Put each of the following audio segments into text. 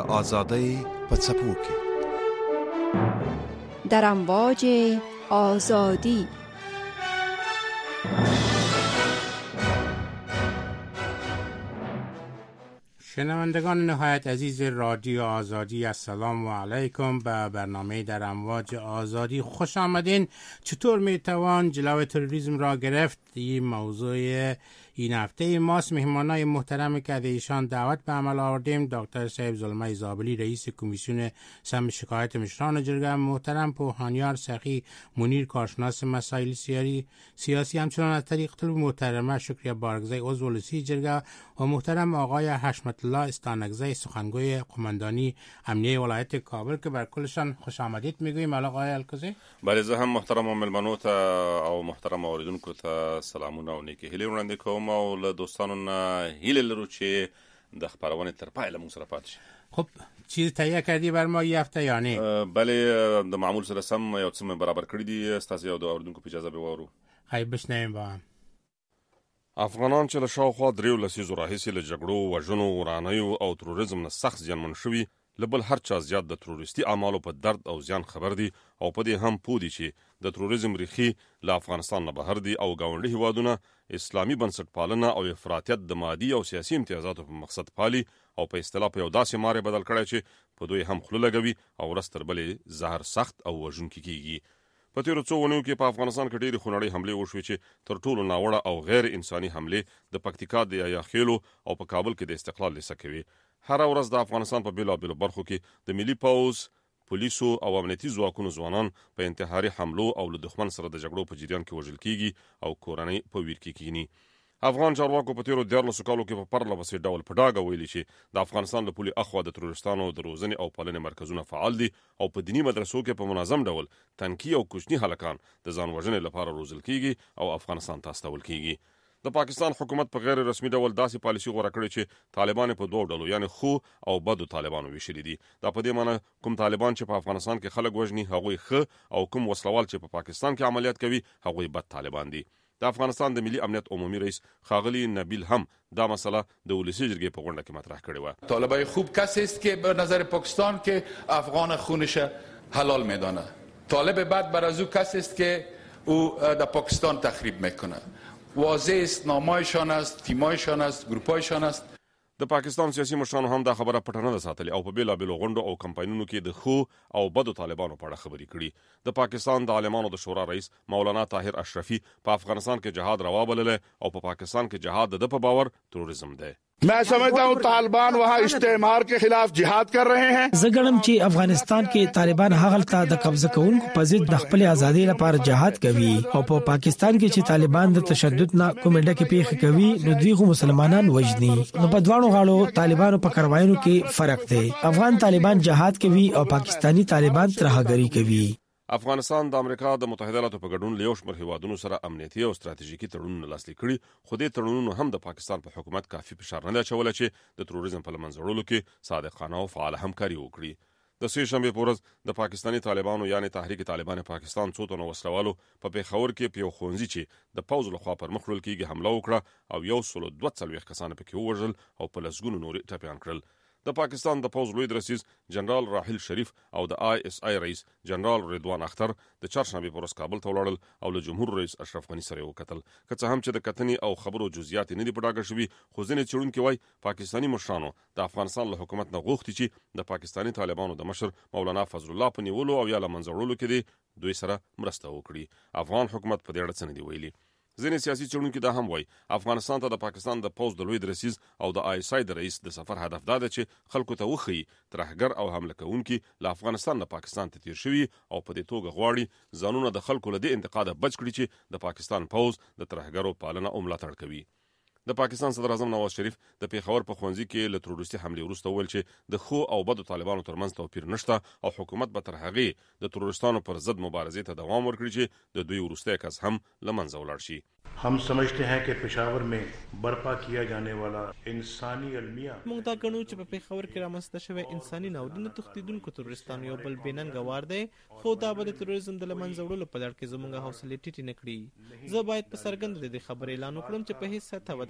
آزادۍ په څپو کې در امواج آزادی. شنوندگان نهایت عزیز رادیو آزادی، السلام علیکم. به برنامه در امواج آزادی خوش آمدین. چطور میتوان جلوی تروریسم را گرفت؟ این موضوع این هفته ماست. مهمانای محترم که از ایشان دعوت به عمل آوردیم: دکتر صاحب زلمه زابلی، رئیس کمیسیون سم شکایت مشران جرگه محترم، پوهانیار سخی منیر، کارشناس مسائل سیاسی، همچنان از طریق طلب محترمه شکریه بارگزی، عضو لسی جرگه، و محترم آقای حشمت الله استانکزی، سخنگوی قماندانی امنیه ولایت کابل که بر کلشان خوش آمدید میگویم. آقای الکزی. بله، زه هم محترم ملمنو ته او محترم اوریدونکو ته سلامونه او نیکی هیلې وړاندې کوم او له دوستانو نه هیله لرو چې د خبرونې تر پایه موږ سره پاتې شي. خب چیز تهیه کردی بر ما یه هفته یا نه؟ بله، د معمول سره سم یو څه برابر کړی دي. ستاسو یو د اوریدونکو په اجازه به وورو. خیر بشنویم با هم. افغانان چې له شاوخوا 3 لسیزو راهیسې له جګړو، وژنو، ورانیو او تروریزم نه سخت زیانمن شوي، له بل هر چا زیات د تروریستي اعمالو په درد او زیان خبر دي او په دې هم پوه دي چې د تروریزم ریښې له افغانستان نه بهر دي او ګاونډي هیوادونه اسلامي بنسټپالنه او افراطیت د مادي او سیاسي امتیازاتو په مقصد پالي او په اصطلاح په یو داسې مارې بدل کړی چې په دوی هم خوله لګوي او ورځ تر بلې زهر سخت او وژونکي کیږي. په تیرو څو اونیو کې په افغانستان کې ډېرې خونړۍ حملې وشوې چې تر ټولو ناوړه او غیر انساني حملې د پکتیکا د یاخیلو او په کابل کې د استقلال لیسه کوي. هر ورځ د افغانستان په بیلابیلو برخو کې د ملي پوځ، پولیسو او امنیتي ځواکونو ځوانان په انتحاري حملو او له دښمن سره د جګړو په جریان کې وژل کیږي او کورنۍ په ویر کې کینی. افغان چارواکو په تیرو 14 کالو کې په پرله پسې ډول په ډاګه ویلي چې د افغانستان له پولې اخوا د تروریستانو د روزنې او پالنې مرکزونه فعال دي او په دینی مدرسو کې په منظم ډول تنکي او کوچني هلکان د ځان وژنې لپاره روزل کیږي او افغانستان ته استول کیږي. د پاکستان حکومت په غیر رسمي ډول داسې پالیسي غوره کړې چې طالبان په دوه ډلو یعنی خو او بدو طالبانو ویشلي دي. دا په دې معنی کوم طالبان چې په افغانستان کې خلک وژني هغوی ښه او کوم وسلوال چې په پاکستان کې عملیات کوي هغوی بد طالبان دي. د افغانستان د ملي امنیت عمومي رئیس خاغلی نبیل هم دا مسئله د ولسی جرګې په غونډه کې مطرح کړې و. طالبای خوب کسی است که به نظر پاکستان که افغان خونش حلال میدانه. طالب بد بر از او کسی است که او در پاکستان تخریب میکنه. واضح است، نامایشان است، تیمایشان است، گروپایشان است. د پاکستان سیاسي مشرانو هم دا خبره پټه نه ساتلې او په بیلابیلو غونډو او کمپاینونو کې د خو او بدو طالبانو په اړه خبرې کړي. د پاکستان د عالمانو د شورا رئیس مولانا طاهر اشرفي په افغانستان کې جهاد روا بلله او په پاکستان کې جهاد د په باور تروریزم دی. मैं समझता हूँ तालिबान वहाँ इस्तेमार के खिलाफ जिहाद कर रहे हैं. زګړم چې افغانستان کې طالبان هغلته د قبضه کوونکو په ضد د خپل ازادي لپاره جهاد کوي او په پاکستان کې چې طالبان د تشدد نه کومه ډکه پیښه کوي نو دوی خو مسلمانان وژني. نو په دوانو غاړو طالبانو په کاروایونو کې فرق دی. افغان طالبان جهاد کوي او پاکستانی طالبان ترهګری کوي. افغانستان د امریکا د متحده ایالاتو په ګډون له یو شمېر هیوادونو سره امنیتي او ستراتیژیکي تړونونه لاسلیک کړي، خو دې تړونونو هم د پاکستان په حکومت کافي فشار نه اچولی چې د تروریزم په له منځه وړلو کې صادقانه او فعاله همکاري وکړي. د سې شنبې په ورځ د پاکستاني طالبانو یعنی تحریک طالبان پاکستان څو تنو وسلوالو په پیښور کې په یو ښوونځي چې د پوځ لخوا پر مخ وړل کېږي حمله وکړه او 142 کسان پکې ووژل او په لسګونو نور ټپیان کړل. د پاکستان د پوځ لوی درسیز جنرال راحیل شریف او د ISI رئیس جنرال رضوان اختر د چهارشنبې په ورځ کابل ته ولاړل او له جمهور رئیس اشرف غني سره وکتل. که څه هم چې د کتنې او خبرو جزئیات نه دي په ډاګه شوي، خو ځینې څېړونکي وایي پاکستاني مشرانو د افغانستان له حکومت نه غوښتي چې د پاکستاني طالبانو د مشر مولانا فضل الله په نیولو او یا له منځه وړلو کې دوی سره مرسته وکړي. افغان حکومت په دې اړه څه نه دي ویلي. ځینې سیاسي څېړونکي دا هم وایي افغانستان ته د پاکستان د پوځ د لوی درسیز او د ISI د رئیس د سفر هدف دا ده چې خلکو ته وښیي ترهګر او حمله کوونکي له افغانستان نه پاکستان ته تیر شوي او په دې توګه غواړي ځانونه د خلکو له دې انتقاده بچ کړي چې د پاکستان پوځ د ترهګرو پالنه او ملاتړ کوي. د پاکستان صدر اعظم نواز شریف د پیښور په ښوونځي کې له تروریستي حملې وروسته وویل چې د خو او بدو طالبانو ترمنځ توپیر نشته او حکومت به تر هغې د تروریستانو پر ضد مبارزې ته دوام ورکړي چې د دوی وروستی کس هم له منځه ولاړ شي. हम समझते हैं कि पेशावर में बर्पा किया जाने वाला इंसानी अलमिया موږ دا ګڼو چې په پیښور کې رامنځته شوی انساني ناورین تښتېدونکو تروریستانو یو بل بېننګه وار دی، خو دا به د تروریزم د له منځه وړلو په لړ کې زموږ حوصلې ټیټې نه کړي. زه باید په څرګنده د دې خبرې اعلان وکړم چې په هېڅ سطحه به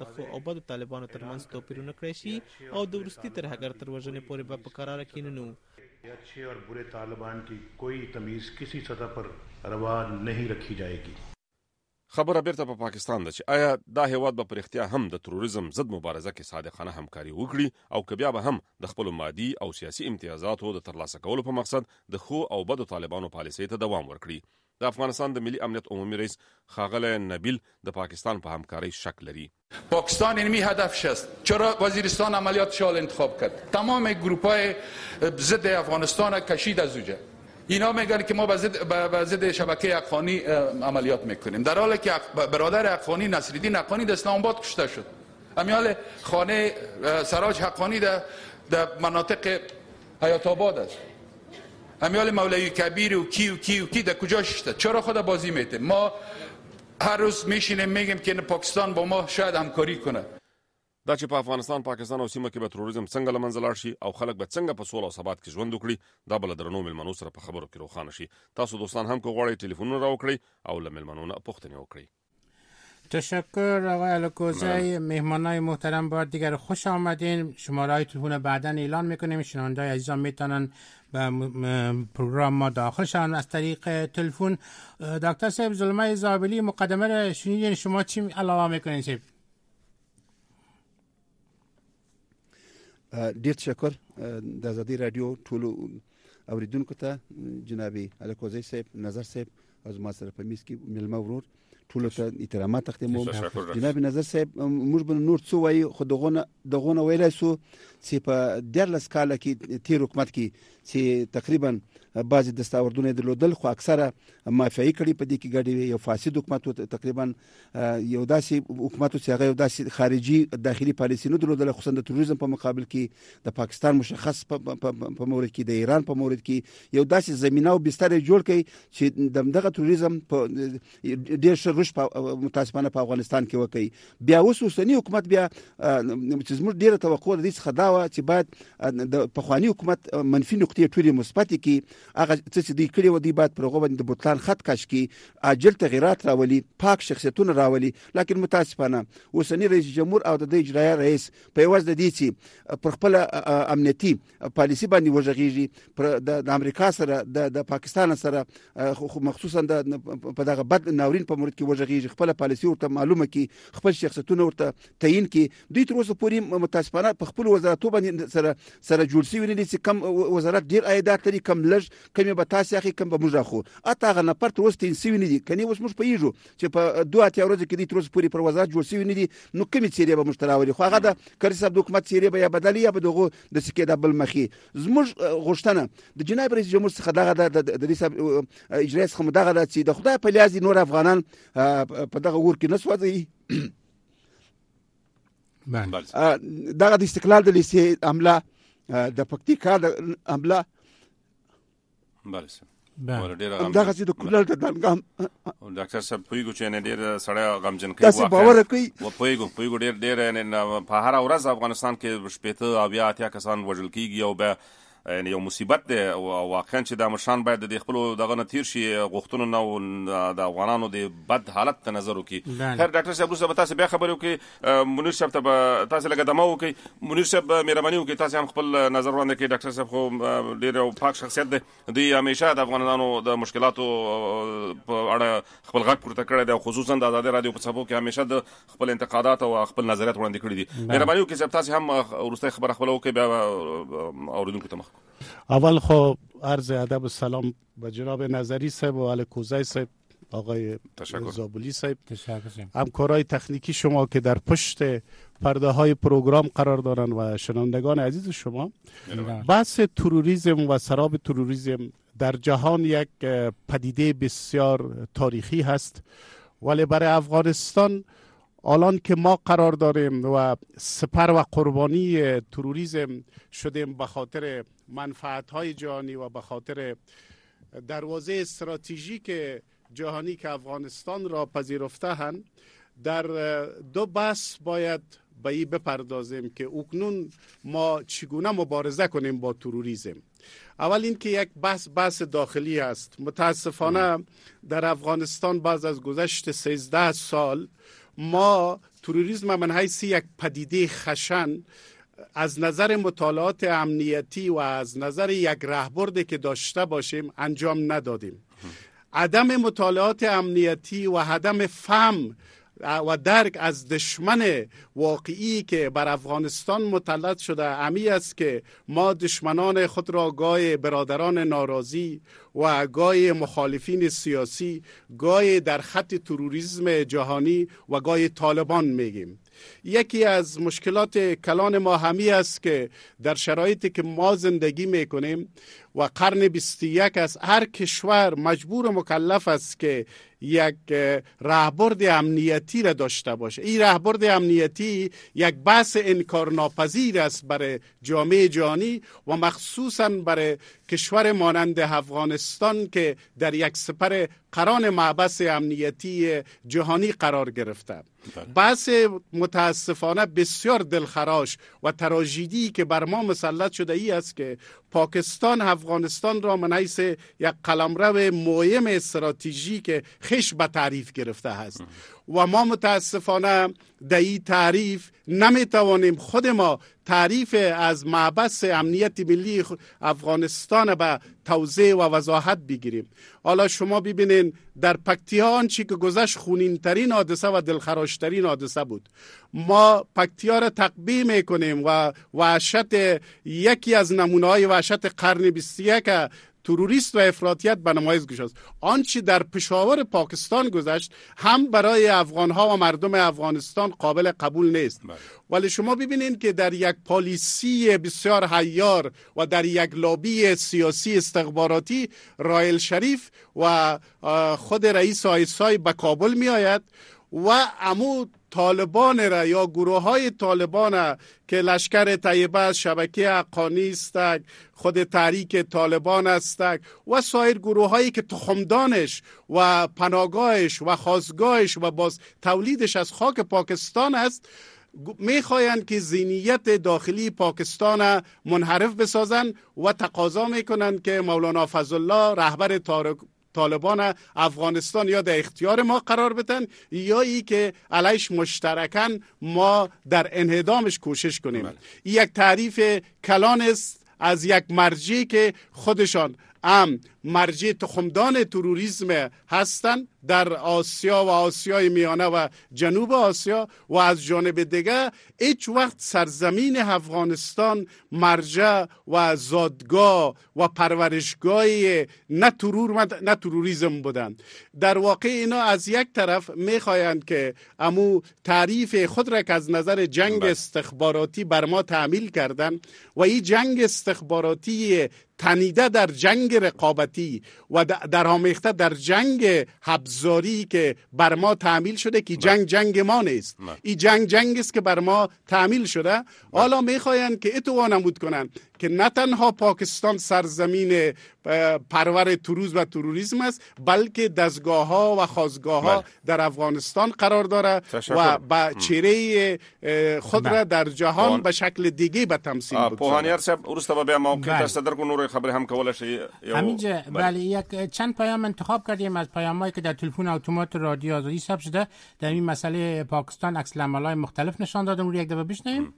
د خو او بدو طالبانو ترمنځ توپیرونه کړی شي او د وروستي ترهګر تر وژنې پورې به په قراره کیننو. अच्छे और बुरे तालिबान की कोई तमीज़ किसी सतह पर रवा नहीं रखी जाएगी. خبره بیرته په پاکستان ده چې آیا دا هیواد به پر اختیا هم د تروریزم ضد مبارزه کې صادقانه همکاري وکړي او که بیا به هم د خپل مادي او سیاسي امتیازاتو د ترلاسه کولو په مقصد د خو او بدو طالبانو پالیسۍ ته دوام ورکړي. د افغانستان د ملي امنیت عمومي رئیس ښاغلی نبیل د پاکستان په همکارۍ شک لري. پاکستان اینمی هدفش است. چرا وزیرستان عملیات شال انتخاب کرد؟ تمام گروپ‌های ضد افغانستان کشید از اونجا. اینا میگن که ما به ضد شبکه حقانی عملیات میکنیم، در حالی که برادر حقانی نصرالدین حقانی در اسلام آباد کشته شد. امیال خانه سراج حقانی در مناطق حیات آباد است. امیال مولوی کبیر و کی در کجا شده؟ چرا خود بازی میته؟ ما هر روز میشینیم میگیم که پاکستان با ما شاید همکاری کنه. دا چې په افغانستان، پاکستان او سیمه کې به تروریزم څنګه له منځه لاړ شي او خلک به څنګه په سوله او ثبات کې ژوند وکړي، دا به له درنو مېلمنو سره په خبرو کې روښانه شي. تاسو دوستان هم که غواړئ ټلیفونونه راوکړئ او له مېلمنو نه پوښتنې وکړئ. تشکر آقای الکوزی. مهمانای محترم بار دیگر خوش آمدین. شماره‌های تلفن بعداً اعلان میکنیم، شنونده‌های عزیزان میتونن به پروگرام ما داخل شوند از طریق تلفن. دکتر صاحب زلمه زابلی مقدمه را شنیدین، شما چی علاوه میکنین صاحب؟ ډیر تشکر د ازادي رادیو ټولو اوریدونکو ته، جناب الکوزی صاحب، نظر صاحب او زما سره په میز کې ملما ورور ټولو ته احترامات تقدیموم. جناب نظر صاحب، موږ به نور څه وایو، خو دغونه ویلای سو چې په 14 کال کې تیر حکومت کې چې تقریبا بعض دستاوردونه درلودل، خو اکثره مافیایي کړي په دې کې ګډي یو فاسد حکومت، تقریبا یو داسې حکومت چې هغه یو داسې خارجي داخلي پالیسي نه درلودل، خصوصا د تروریزم په مقابل کې د پاکستان مشخص په مورد کې، د ایران په مورد کې یو داسې زمينه او بستر جوړ کړي چې دغه تروریزم په ډېر ښه رشد متاسفانه په افغانستان کې وکړي. بیا اوس اوسنی حکومت بیا چې زموږ ډیره توقع د دې څخه دا و چې باید د پخوانی حکومت منفي نقطې ټولې مثبت کړي، هغه څه چې دوی کړي و دوی باید پر هغه باندې د بوتلان خط کش کړي، عاجل تغیرات راولي، پاک شخصیتونه راولي. لکن متاسفانه اوسنی رئیس جمهور او د اجرایه رئیس په عوض د دې چې پر خپل امنیتي پالیسي باندې وژغېږي، د امریکا سره د پاکستان سره مخصوصا په دغه بد ناورین په مورد کې وژغېږي، خپل پالیسي ورته معلومه کړي، خپل شخصیتونه ورته تعیین کړي. دوی تر اوسه پورې متاسفانه په خپل وزارتو باندې سره جوړ شوي نه دي چې کم وزارت ډیر عایدات لري، کم لږ، کم به تاسې اخی، کم به موږ اخو. اته هغه نفر تر اوسه تعیین شوي نه دي. کني اوس موږ پوهېږو چې په 2 اتیا ورځو کې دوی تر اوسه پورې پر وزارت جوړ شوي نه دي، نو کومې څیرې به موږ ته راولي؟ خو هغه د کرزي صاحب د حکومت څیرې به یا بدلې یا به دغو داسې کېده بل مخې. زموږ غوښتنه د جناب رئیس جمهور څخه دغه د رئیس اجرایي څخه دغه ده چې د خدای په لیاز نور افغانان په دغه اور کې نه سوځي. دغه د استقلال د لیسې عمله، د پکتیکا د عمله، دغه چې د کولر د دنګام ډاکټر صاحب پویګو چې نه ډیر سړی غمجن کوي، تاسو باور کوي و پویګو ډیر په هر ورځ افغانستان کې شپېته او بیا اتیا کسان وژل کیږي او به یو مصیبت دی او واقعا چې د مشان باید د خپل دغه نتیر شي غوښتنو نه د افغانانو د بد حالت ته نظر وکړي. خیر ډاکټر صاحب وروسته به تاسو بیا خبرې وکړئ، منیر صاحب ته به تاسو لږ دمه وکړئ. منیر صاحب مهرباني وکړئ تاسو هم خپل نظر وړاندې کړئ. ډاکټر صاحب خو ډېر یو پاک شخصیت دی، دوی همیشه د افغانانو د مشکلاتو په اړه خپل غږ پورته کړی دی او خصوصا د ازادي رادیو په څپو کې همیشه د خپل انتقادات او خپل نظریات وړاندې کړي دي. مهرباني وکړئ صاحب تاسو هم وروسته خبره خپل وکړئ، بیا اوریدونکو ته مخ. اول خب عرض ادب و سلام به جناب نظری صاحب و الکوزی صاحب، آقای زابلی صاحب، همکارای تکنیکی شما که در پشت پرده های پروگرام قرار دارن و شنوندگان عزیز شما. بحث تروریسم و سراب تروریسم در جهان یک پدیده بسیار تاریخی هست، ولی برای افغانستان الان که ما قرار داریم و سپر و قربانی تروریسم شدیم به خاطر منفعت‌های جهانی و به خاطر دروازه استراتژیک جهانی که افغانستان را پذیرفته‌اند، در دو بحث باید به این بپردازیم که اکنون ما چگونه مبارزه کنیم با تروریسم. اول این که یک بحث داخلی است. متاسفانه در افغانستان بعد از گذشت 13 سال ما تروریسم من حیث یک پدیده خشن از نظر مطالعات امنیتی و از نظر یک راهبردی که داشته باشیم انجام ندادیم. عدم مطالعات امنیتی و عدم فهم و درک از دشمن واقعی که بر افغانستان مسلط شده امی است که ما دشمنان خود را گاه برادران ناراضی و گاه مخالفین سیاسی، گاه در خط تروریسم جهانی و گاه طالبان میگیم. یکی از مشکلات کلان ما همی است که در شرایطی که ما زندگی میکنیم و قرن 21 است، هر کشور مجبور و مکلف است که یک راهبرد امنیتی را داشته باشه. این راهبرد امنیتی یک بحث انکارناپذیر است برای جامعه جهانی و مخصوصاً برای کشور مانند افغانستان که در یک سپر قران محبس امنیتی جهانی قرار گرفته. بحث متاسفانه بسیار دلخراش و تراژدی که بر ما مسلط شده ای است که پاکستان افغانستان را من حیث یک قلمرو مهم استراتژیک خش به تعریف گرفته است و ما متاسفانه در این تعریف نمیتوانیم خود ما تعریف از محبس امنیت ملی افغانستان به توضیح و وضاحت بگیریم. حالا شما ببینین در پکتیا آنچه که گذشت خونین ترین حادثه و دلخراش ترین حادثه بود. ما پکتیا را تقبیح میکنیم و وحشت یکی از نمونه‌های وحشت قرن 21 تروریست و افراطیت به نمایش گذاشت. آنچه در پشاور پاکستان گذشت هم برای افغانها و مردم افغانستان قابل قبول نیست. ولی شما ببینید که در یک پالیسی بسیار عیار و در یک لابی سیاسی استخباراتی رائل شریف و خود رئیس آیسای به کابل می آید و امو طالبان را یا گروه های طالبان که لشکر طیبه، شبکه حقانی است، خود تحریک طالبان است و سایر گروه هایی که تخمدانش و پناهگاهش و خاصگاهش و باز تولیدش از خاک پاکستان است، میخواین که ذهنیت داخلی پاکستان منحرف بسازن و تقاضا میکنن که مولانا فضلالله رهبر طالبان افغانستان یا در اختیار ما قرار بدن یا ای که علیش مشترکاً ما در انهدامش کوشش کنیم. این یک تعریف کلان است از یک مرجعی که خودشان مرجع تخمدان تروریسم هستند در آسیا و آسیای میانه و جنوب آسیا و از جانب دیگه هیچ وقت سرزمین افغانستان مرجع و زادگاه و پرورشگاه نه تروریسم بودند. در واقع اینا از یک طرف میخواهند که امو تعریف خود را که از نظر جنگ استخباراتی بر ما تعمیل کردن و این جنگ استخباراتی تنیده در جنگ رقابتی و در آمیخته در جنگ حبزاری که بر ما تعمیل شده که جنگ ما نیست. این جنگ است که بر ما تعمیل شده. حالا میخواین که اتو نمود کنن که نه تنها پاکستان سرزمین پرور تروریسم و تروریسم است بلکه دستگاه ها و خاصگاه ها در افغانستان قرار داره و با چهره خود را در جهان به شکل دیگه به تمثیل بگذاره. پوهانیار صاحب ورسته به موقع صدر کو نور خبر هم کوله شي همینجا. بله یک چند پیام انتخاب کردیم از پیامایی که در تلفن اتومات رادیو آزادی ثبت شده در این مسئله پاکستان عکس العمل‌های مختلف نشان دادن. رو یک دفعه بشنویم.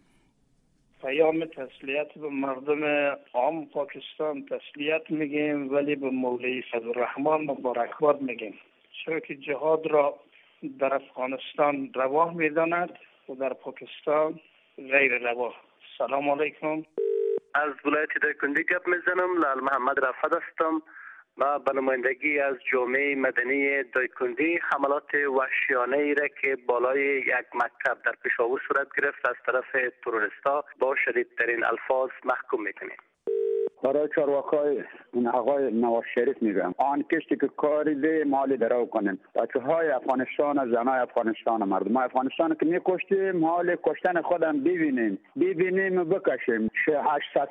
پیام تسلیت به مردم عام پاکستان تسلیت میگیم ولی به مولوی فضلالرحمن مبارکباد میگیم، چرا که جهاد را در افغانستان روا میداند و در پاکستان غیر روا. سلام علیکم. از ولایت دایکنډي گپ میزنم. لال محمد رفعت هستم و به نمایندگی از جامعه مدنی دایکنډي حملات وحشیانه ای را که بالای یک مکتب در پشاور صورت گرفت از طرف تروریستا با شدیدترین الفاظ محکوم میکنیم. برای چارواکای این آقای نواز شریف میگم آن کشتی که کاری ده مالی درو کنن. بچه های افغانستان، زنای افغانستان، مردم افغانستان که میکشتیم حال کشتن خودم ببینیم و بکشیم. 800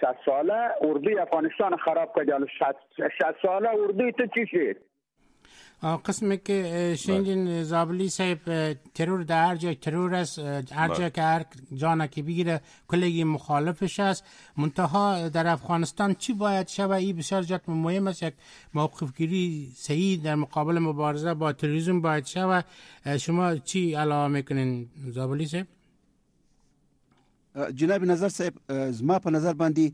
ساله اردوی افغانستان خراب کرد. 600 ساله اردوی تو چی شد؟ قسمی که شنیدین زابلی صاحب ترور در هر جای ترور است، هر جای که هر جانا که بگیره کلگی مخالفش است. منتها در افغانستان چی باید شود؟ این بسیار جات مهم است، یک موقف گیری صحیح در مقابل مبارزه با تروریسم باید شود. شما چی علاوه میکنین زابلی صاحب؟ جناب نظر صاحب، زما په نظر باندې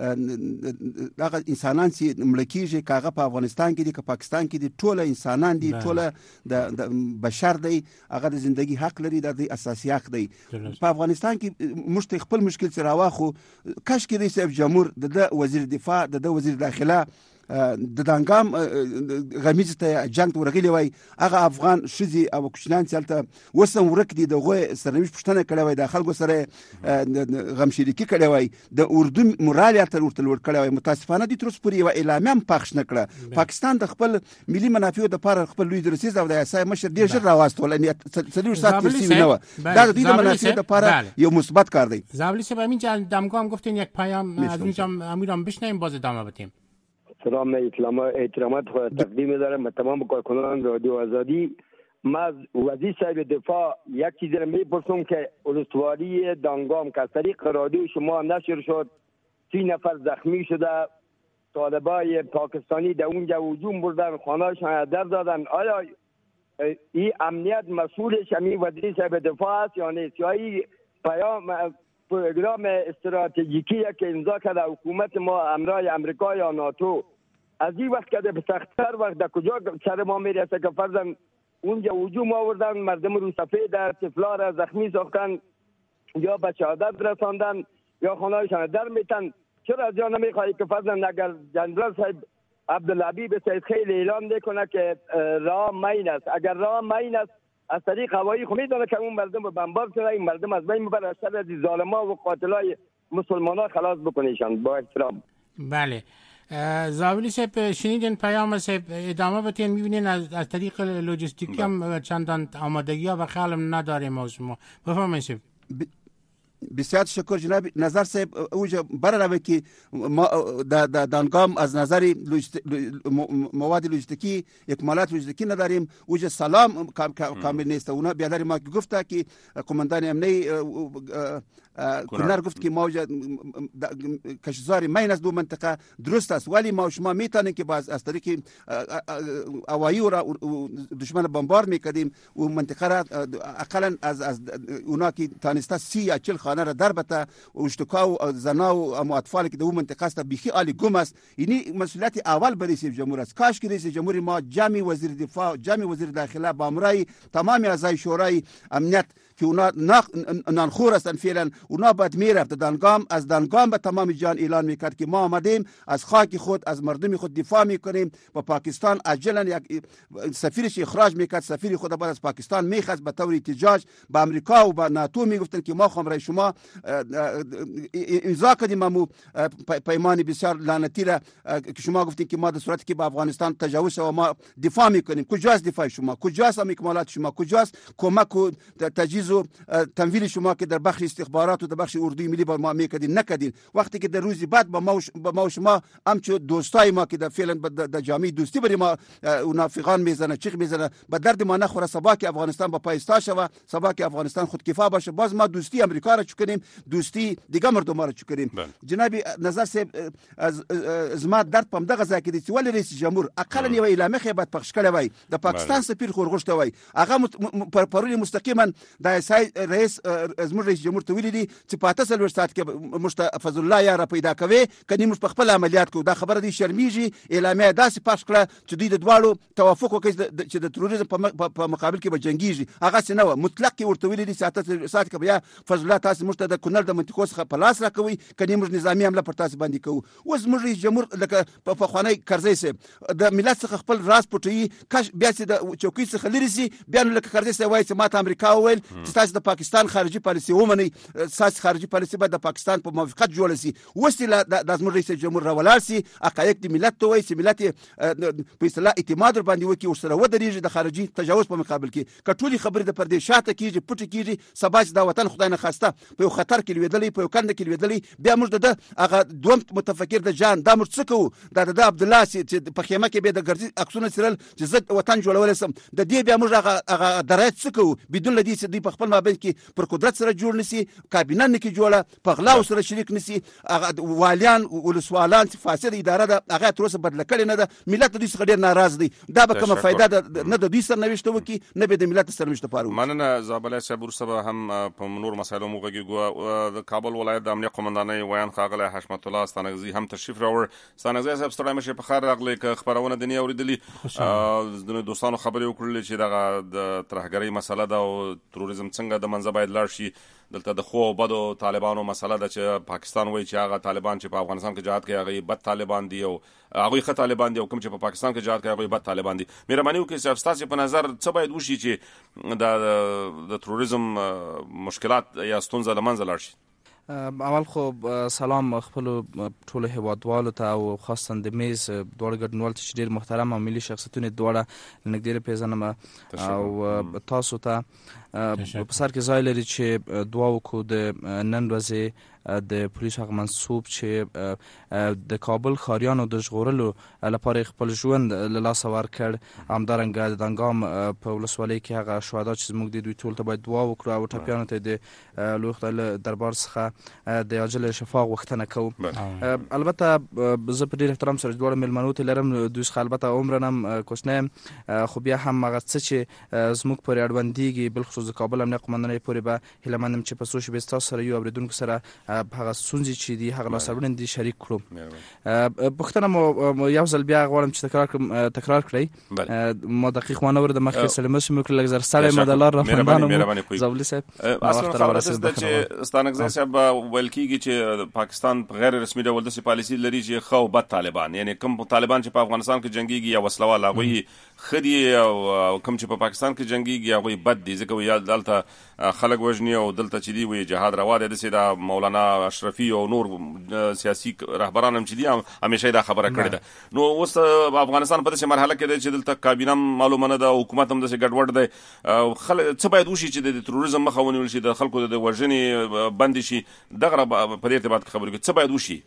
هغه انسانان چې مړه کېږي، که هغه په افغانستان کې دي که پاکستان کې دي، ټوله انسانان دي، ټوله د بشر دی، هغه د زندگی حق لري، د اساسي حق دی. په افغانستان کې موږ ته خپل مشکل چې راواخو، کاش کې رئیس جمهور د وزیر دفاع د وزیر داخله د دانګام غمیز ته جنگ ورغلی وای، هغه افغان شذي او کوچنان چې هلته وسم ورک دي دغه سرنوشت پښتنه کړی وای، د خلکو سره غم شریکی کړی وای، د اردو مورال تر ورته لوړ کړی وای. متاسفانه د تروس پوری و اعلامیه پخښ نکړه. پاکستان د خپل ملي منافعو د لپاره خپل لوی درسیز او د اسای مشر ډیر ژر راوستول، یعنی 3 ساعت ترسیب نه و. دا د دې منافعو د لپاره یو مثبت کار دی. زابلی صاحب، همین دمگام گفتین یک پیام از اونجا امیرم بشنیم، باز ادامه بدیم. سلام، احترامات خود تقدیم دارم به تمام کارکنان رادیو آزادی. من از وزیر صاحب دفاع یک چیز را میپرسم که استواری دانگام که از طریق رادیو شما نشر شد 30 نفر زخمی شده، طالبای پاکستانی در اونجا هجوم بردن، خانه‌شان در دادن، آیا این امنیت مسئولش همین وزیر صاحب دفاع است یا نیست؟ یا این پیام پروگرام استراتژیکی که امضا کرده حکومت ما همراه امریکا یا ناتو از این وقت که به سخت‌تر وقت در کجا سر ما میرسه که فرضاً اونجا هجوم آوردن، مردم رو سفید طفلا را زخمی ساختن یا به شهادت رساندن یا خانه‌شان در میتن، چرا از جا نمیخواهی که فرضاً اگر جنرال صاحب عبدالحبیب سید خیل اعلان میکنه که راه مین است، اگر راه مین است از طریق هوایی خو میدونه که اون مردم رو بمبارد کنه، این مردم از بین میبره، شر از ظالما و قاتلای مسلمانا خلاص بکنیشان. با احترام. بله زابلی صاحب، شنیدین پیام صاحب، ادامه بدین. میبینین از طریق لوجستیکی هم چندان آمادگی ها و خیالم نداریم از شما. بفرمایید صاحب. بسیار تشکر جناب نظر صاحب. اوجه برای که در دانگام از نظر مواد لوجستیکی اکمالات لوجستیکی نداریم. اوجه سلام کامل نیست. اونا بیادر ما گفته که قماندان امنی کنار گفت که موجه کشزاری مین از دو منطقه درست است، ولی ما شما میتونیم که باز از طریق هوایی را دشمن بمبارد میکردیم و منطقه را اقلا از اونا که تانسته 30 یا 40 خانه را در بته و اشتکا و زنا و اطفال که در اون منطقه است بیخی عالی گم است. اینی مسئولیت اول به رئیس جمهور است. کاش که رئیس جمهور ما جمع وزیر دفاع، جمع وزیر داخله با امرای تمام اعضای شورای امنیت که اونا نانخور هستند فعلا، اونا باید میرفت دانگام، از دانگام به تمام جان اعلان میکرد که ما آمدیم از خاک خود از مردم خود دفاع میکنیم. با پاکستان عاجلا یک سفیرش اخراج میکرد، سفیر خود بعد از پاکستان میخواست به طور احتجاج با امریکا و با ناتو میگفتن که ما خمره شما امضا کردیم امو پیمان بسیار لعنتی را که شما گفتین که ما در صورتی که با افغانستان تجاوز و ما دفاع میکنیم. کجاست دفاع شما؟ کجاست اکمالات شما؟ کجاست کمک و تجهیز و تمویل شما که در بخش استخبارات و در بخش اردوی ملی با ما میکردین نکردین؟ وقتی که در روزی بعد با ما شما همچو دوستای ما که در فعلا در جامعه دوستی برای ما منافقان میزنه چیخ میزنه به درد ما نخوره. سبا که افغانستان با پایستا شوه، سبا که افغانستان خودکفا باشه، باز ما دوستی امریکا را چکنیم، دوستی دیگه مردم را چکنیم. جناب نظر صاحب، از ما درد پم دغه ځای کې دي ولی رئیس جمهور اقلا یو اعلامیه خو باید پخش کړی وای، د پاکستان سفیر خورغشته وای، هغه پرونی مستقیما د رئیس زموږ رئیس جمهور ته ویلي دي چې په 8 ساعت کې مستفز الله یاره پیدا کوي کني موږ په خپل عملیات کو. دا خبره دي شرمیږي. اعلامیه داسې پخش کړه چې دوی د دواړو توافق وکړي چې د تروریزم په مقابل کې به جنگیږي. هغه څه نه و، مطلق کې ورته ویلي دي چې 8 ساعت کې بیا فضل الله تاسو موږ ته د کونړ د منطقو څخه په لاس راکوي کني موږ نظامی حمله پر تاسو باندې کوو. اوس موږ رئیس جمهور لکه په خوانی کرزی سه د ملت څخه خپل راز پټوي، کاش بیا چې د چوکۍ څخه لري سي بیا لکه کرزی سه وایي چې ماته امریکا وویل چې تاسو د پاکستان خارجي پالیسي ومني، تاسو خارجي پالیسي باید د پاکستان په موافقت جوړ شي. وسیله د زموږ رئیس جمهور راولار سي حقایق د ملت ته وایي چې ملت په اصطلاح اعتماد ور باندې وکړي او سره ودرېږي د خارجي تجاوز په مقابل کې. کټولي خبرې د پردې شاته کیږي، پټ کیږي، سبا چې دا وطن خدای نه خواسته په یو خطر کې لویدلې، په یو کند کې لویدلې، بیا موږ د هغه دوم متفکر د جان دا موږ څه کوو؟ دا د عبد الله چې په خیمه کې به د ګرځي عکسونه سرل چې زه وطن جوړول سم، د دې بیا موږ هغه درایت څه کوو بدون لدی چې دوی په خپل مابین کې پر قدرت سره جوړ نسی، کابینه نه کې جوړه، په غلا سره شریک نسی، هغه والیان ولسوالان چې فاسد اداره ده هغه تر اوسه بدل کړي نه ده. ملت دوی څخه ډیر ناراض دي. دا به کومه فائدہ نه د دوی سره نوښته وکي نه به د ملت سره نوښته پاره. مننه زابل صبر سبا هم په نور مسایلو موږ د کابل ولایت د امنیت قومندانۍ ویان خاغله حشمت الله ستانګزي هم تشریف راوړ. ستانګزي صاحب ستړی مشه په خیر راغلی که خبرونه د نه اوریدلې د دوستانو خبرې وکړلې چې دغه د ترهګرۍ مسله ده او تروریزم څنګه د منځه باید لاړ شي. دلته د خو بدو طالبانو مسله ده چې پاکستان وایي چې هغه طالبان چې په افغانستان کې جهاد کوي هغه بد طالبان دي او هغه ښه طالبان دي، او کوم چې په پاکستان کې جهاد کوي هغه بد طالبان دي. مهرباني وکړئ چې تاسو په نظر څه باید وشي چې د تروریزم مشکلات یا ستونزه لمنځه لاړ شي؟ اول خو سلام خپل ټول هیوادوالو ته او خاصه د میز دوړ ګډنوال ته ډیر محترم او ملي شخصیتونه دوړه نګديره پیژنم او تاسو ته په سر کې ځای لري چې دعا وکړو د نن ورځې د پولیس هغه منصوب چې د کابل خاریانو د ژغورلو لپاره خپل ژوند له لاسه ورکړ، همدارنګه د دنګام په ولسوالۍ کې هغه شهدا چې موږ د دوی ټول ته باید دعا وکړو او ټپیانو ته د لوی خدای دربار څخه د عاجل شفا غوښتنه کوو. البته زه په ډیر احترام سره دوه ملمنو ته لرم، دوی څخه البته عمرنم کوښنه خو بیا هم هغه څه چې زموږ پر اړوندېږي بالخصوص د کابل امنیت قومندانۍ پورې به هیله مندم چې په سوشل میډیا سره یو اوریدونکو سره هغه سونځي چې دی هغه لاسوړن دي شریک کړو. پښتنه مو یو ځل بیا غواړم چې تکرار کړئ. ما دقیق وانه ورده مخکې سلمه شم کړل لږ زر سره مدلار رحمانانو زابلی صاحب اصلا خبره ده چې ستانګزي صاحب ویل کیږي چې پاکستان غیر رسمي ډول د پالیسي لري چې خو بد طالبان، یعنی کوم طالبان چې په افغانستان کې جنگيږي یا وسلوال هغه خدي او کوم چې په پاکستان کې جنگيږي هغه بد دي، ځکه یا دلته خلک وژني او دلته چې دی وي جهاد روا دي. د سیدا مولانا اشرفي او نور سیاسي رهبران هم چې دي همیشه دا خبره کړې ده. نو اوس افغانستان په داسې مرحله کې دی چې دلته کابینه معلومه نه ده، حکومت هم داسې ګډوډ دی. خلک څه باید وشي چې د تروریزم مخه ونیول شي، د خلکو د وژنې بند شي؟ دغه په دې ارتباط خبرې کوي څه باید وشي؟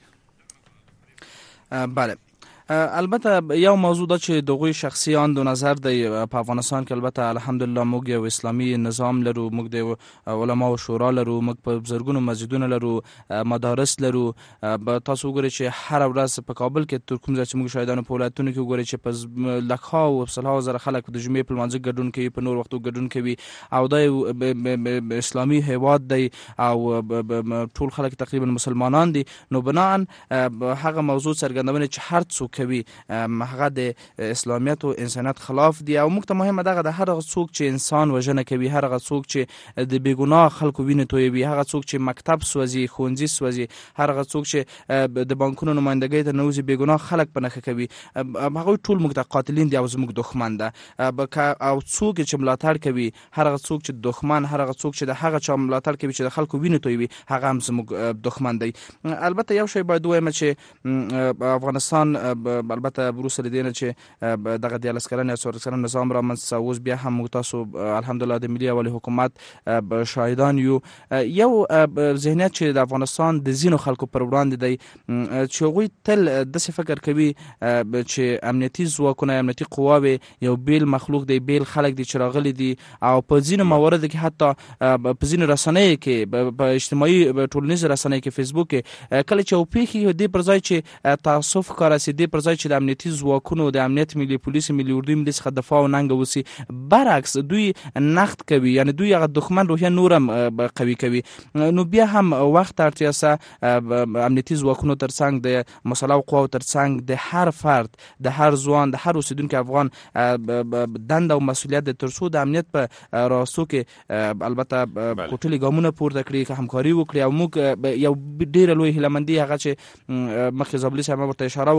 بله البته یو موضوع ده چې دغوی شخصي اند و نظر دی په افغانستان کې. البته الحمدلله موږ یو اسلامي نظام لرو، موږ د علما او شورا لرو، موږ په بزرګونو مسجدونه لرو، مدارس لرو. تاسو وګورئ چې هر ورځ په کابل کې تر کوم ځای چې موږ شاهدانو په ولایتونو کې وګورئ چې په لکهاو او سلهاو زره خلک د جمعې په لمانځه ګډون کوي، په نور وختو ګډون کوي او دا اسلامي هیواد دی او ټول خلک تقریبا مسلمانان دي. نو بناء هغه موضوع څرګندونه چې هر څوک کوي هغه د اسلامیت او انسانیت خلاف دی او موږ ته مهمه ده د هر څوک چې انسان وژنه کوي، هر څوک چې د بیګناه خلکو وینې تویوي، هغه څوک چې مکتب سوځي، ښوونځي سوځي، هر څوک چې د بانکونو نمائندګۍ ته نوځي، بیګناه خلک په نښه کوي، هغه ټول موږ ته قاتلین دي او زموږ دښمن ده. او څوک چې ملاتړ کوي، هر څوک چې دښمن، هر څوک چې د هغه چا ملاتړ کوي چې د خلکو وینې تویوي، هغه هم زموږ دښمن دی. البته یو شی باید وایم چې افغانستان البته بروس لیدنه چې دغه د لسکران یا سورسکران نظام را منځ اوس بیا هم موږ تاسو الحمدلله د ملي اولي حکومت شاهدان یو ذهنیت چې د افغانستان د زینو خلکو پر وړاندې دی چې هغوی تل داسې فکر کوي چې امنیتي ځواکونه، امنیتي قواوې یو بیل مخلوق دی، بیل خلک دي چې راغلي دي او په ځینو مواردو کې حتی په ځینو رسنیو کې، په اجتماعي ټولنیزو رسنیو کې، فیسبوک کې کله چې وپېښي دې پر ځای چې تعصب ښکاره سي، دې پر ځای چې د امنیتي ځواکونو، د امنیت ملي پولیس، ملي اردو ملي څخه دفاع او ننګه وسي، برعکس دوی نقد کوي، یعنی دوی هغه دښمن روحیه نورم قوي کوي. نو بیا هم وخت اړتیا سه امنیتي ځواکونو ترڅنګ د مسلح قواو ترڅنګ د هر فرد، د هر ځوان، د هر اوسیدونکي افغان دنده او مسؤلیت د ترڅو د امنیت په راستو کې البته کوټلي ګامونه پورته کړي، که همکاري وکړي. او موږ یو ډیره لوی هیله مندي هغه چې مخکې زابلي صاحب ورته اشاره وکړه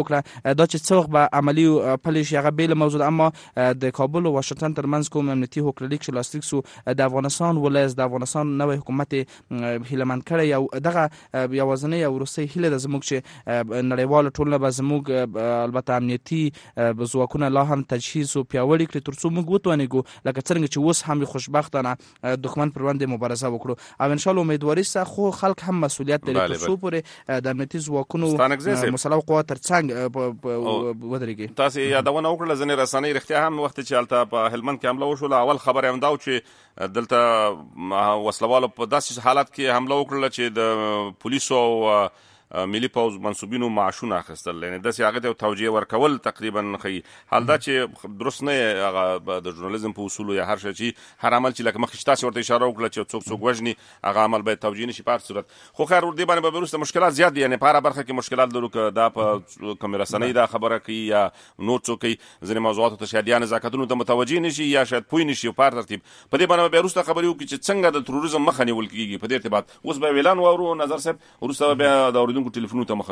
دا چې څوک به عملی پلی شي هغه بیل موضوع، اما د کابل او واشنگټن ترمنځ کوم امنیتي هوکړلیک چې لاسلیک سو د افغانستان ولایت د افغانستان نوې حکومت هیلمن کړی او دغه یوازنی او روسي هیله د زموږ چې نړیوال ټولنه به زموږ البته امنیتي ځواکونه لا هم تجهیز او پیاوړي کړي ترڅو موږ وتوانیږو لکه څنګه چې اوس هم خوشبختانه دښمن پر وړاندې مبارزه وکړو او ان شاء الله امیدواري سه خو خلک هم مسؤلیت لري ترڅو پورې د امنیتي ځواکونو مسلح قوت ترڅنګ ودرېږي. تاسو یادونه وکړه ځنې رسنۍ رښتیا هم وخت چې الته په هلمند کې حمله وشوله اول خبر هم دا چې دلته وسلوالو په داسې حالت کې حمله وکړه چې د پولیسو او ملي پوز منسوبینو معاشونه اخیستل، یعنی داسې هغه ته توجیه ورکول تقریبا خي حال دا چې درست نه هغه د ژورنالیزم په اصول یا هر شي چې هر عمل چې لکه مخکې تاسو ورته اشاره وکړه چې څوک وژني هغه عمل باید توجیه نشي په هر صورت. خو خیر ور دي باندې به وروسته مشکلات زیات دي، یعنی په هر برخه کې مشکلات لرو که دا په کیمرا سنۍ دا خبره کوي یا نور څوک ځینې موضوعات ته شادیان نزاکتونو ته متوجي نشي یا شاید پوی نشي په ترتیب په دې باندې به وروسته خبرې وکړي چې څنګه د تروریزم مخه نیول کیږي. په دې ارتباط اوس به اعلان وورو نظر صاحب وروسته به د اوریدونکو ټلیفونونو ته مخه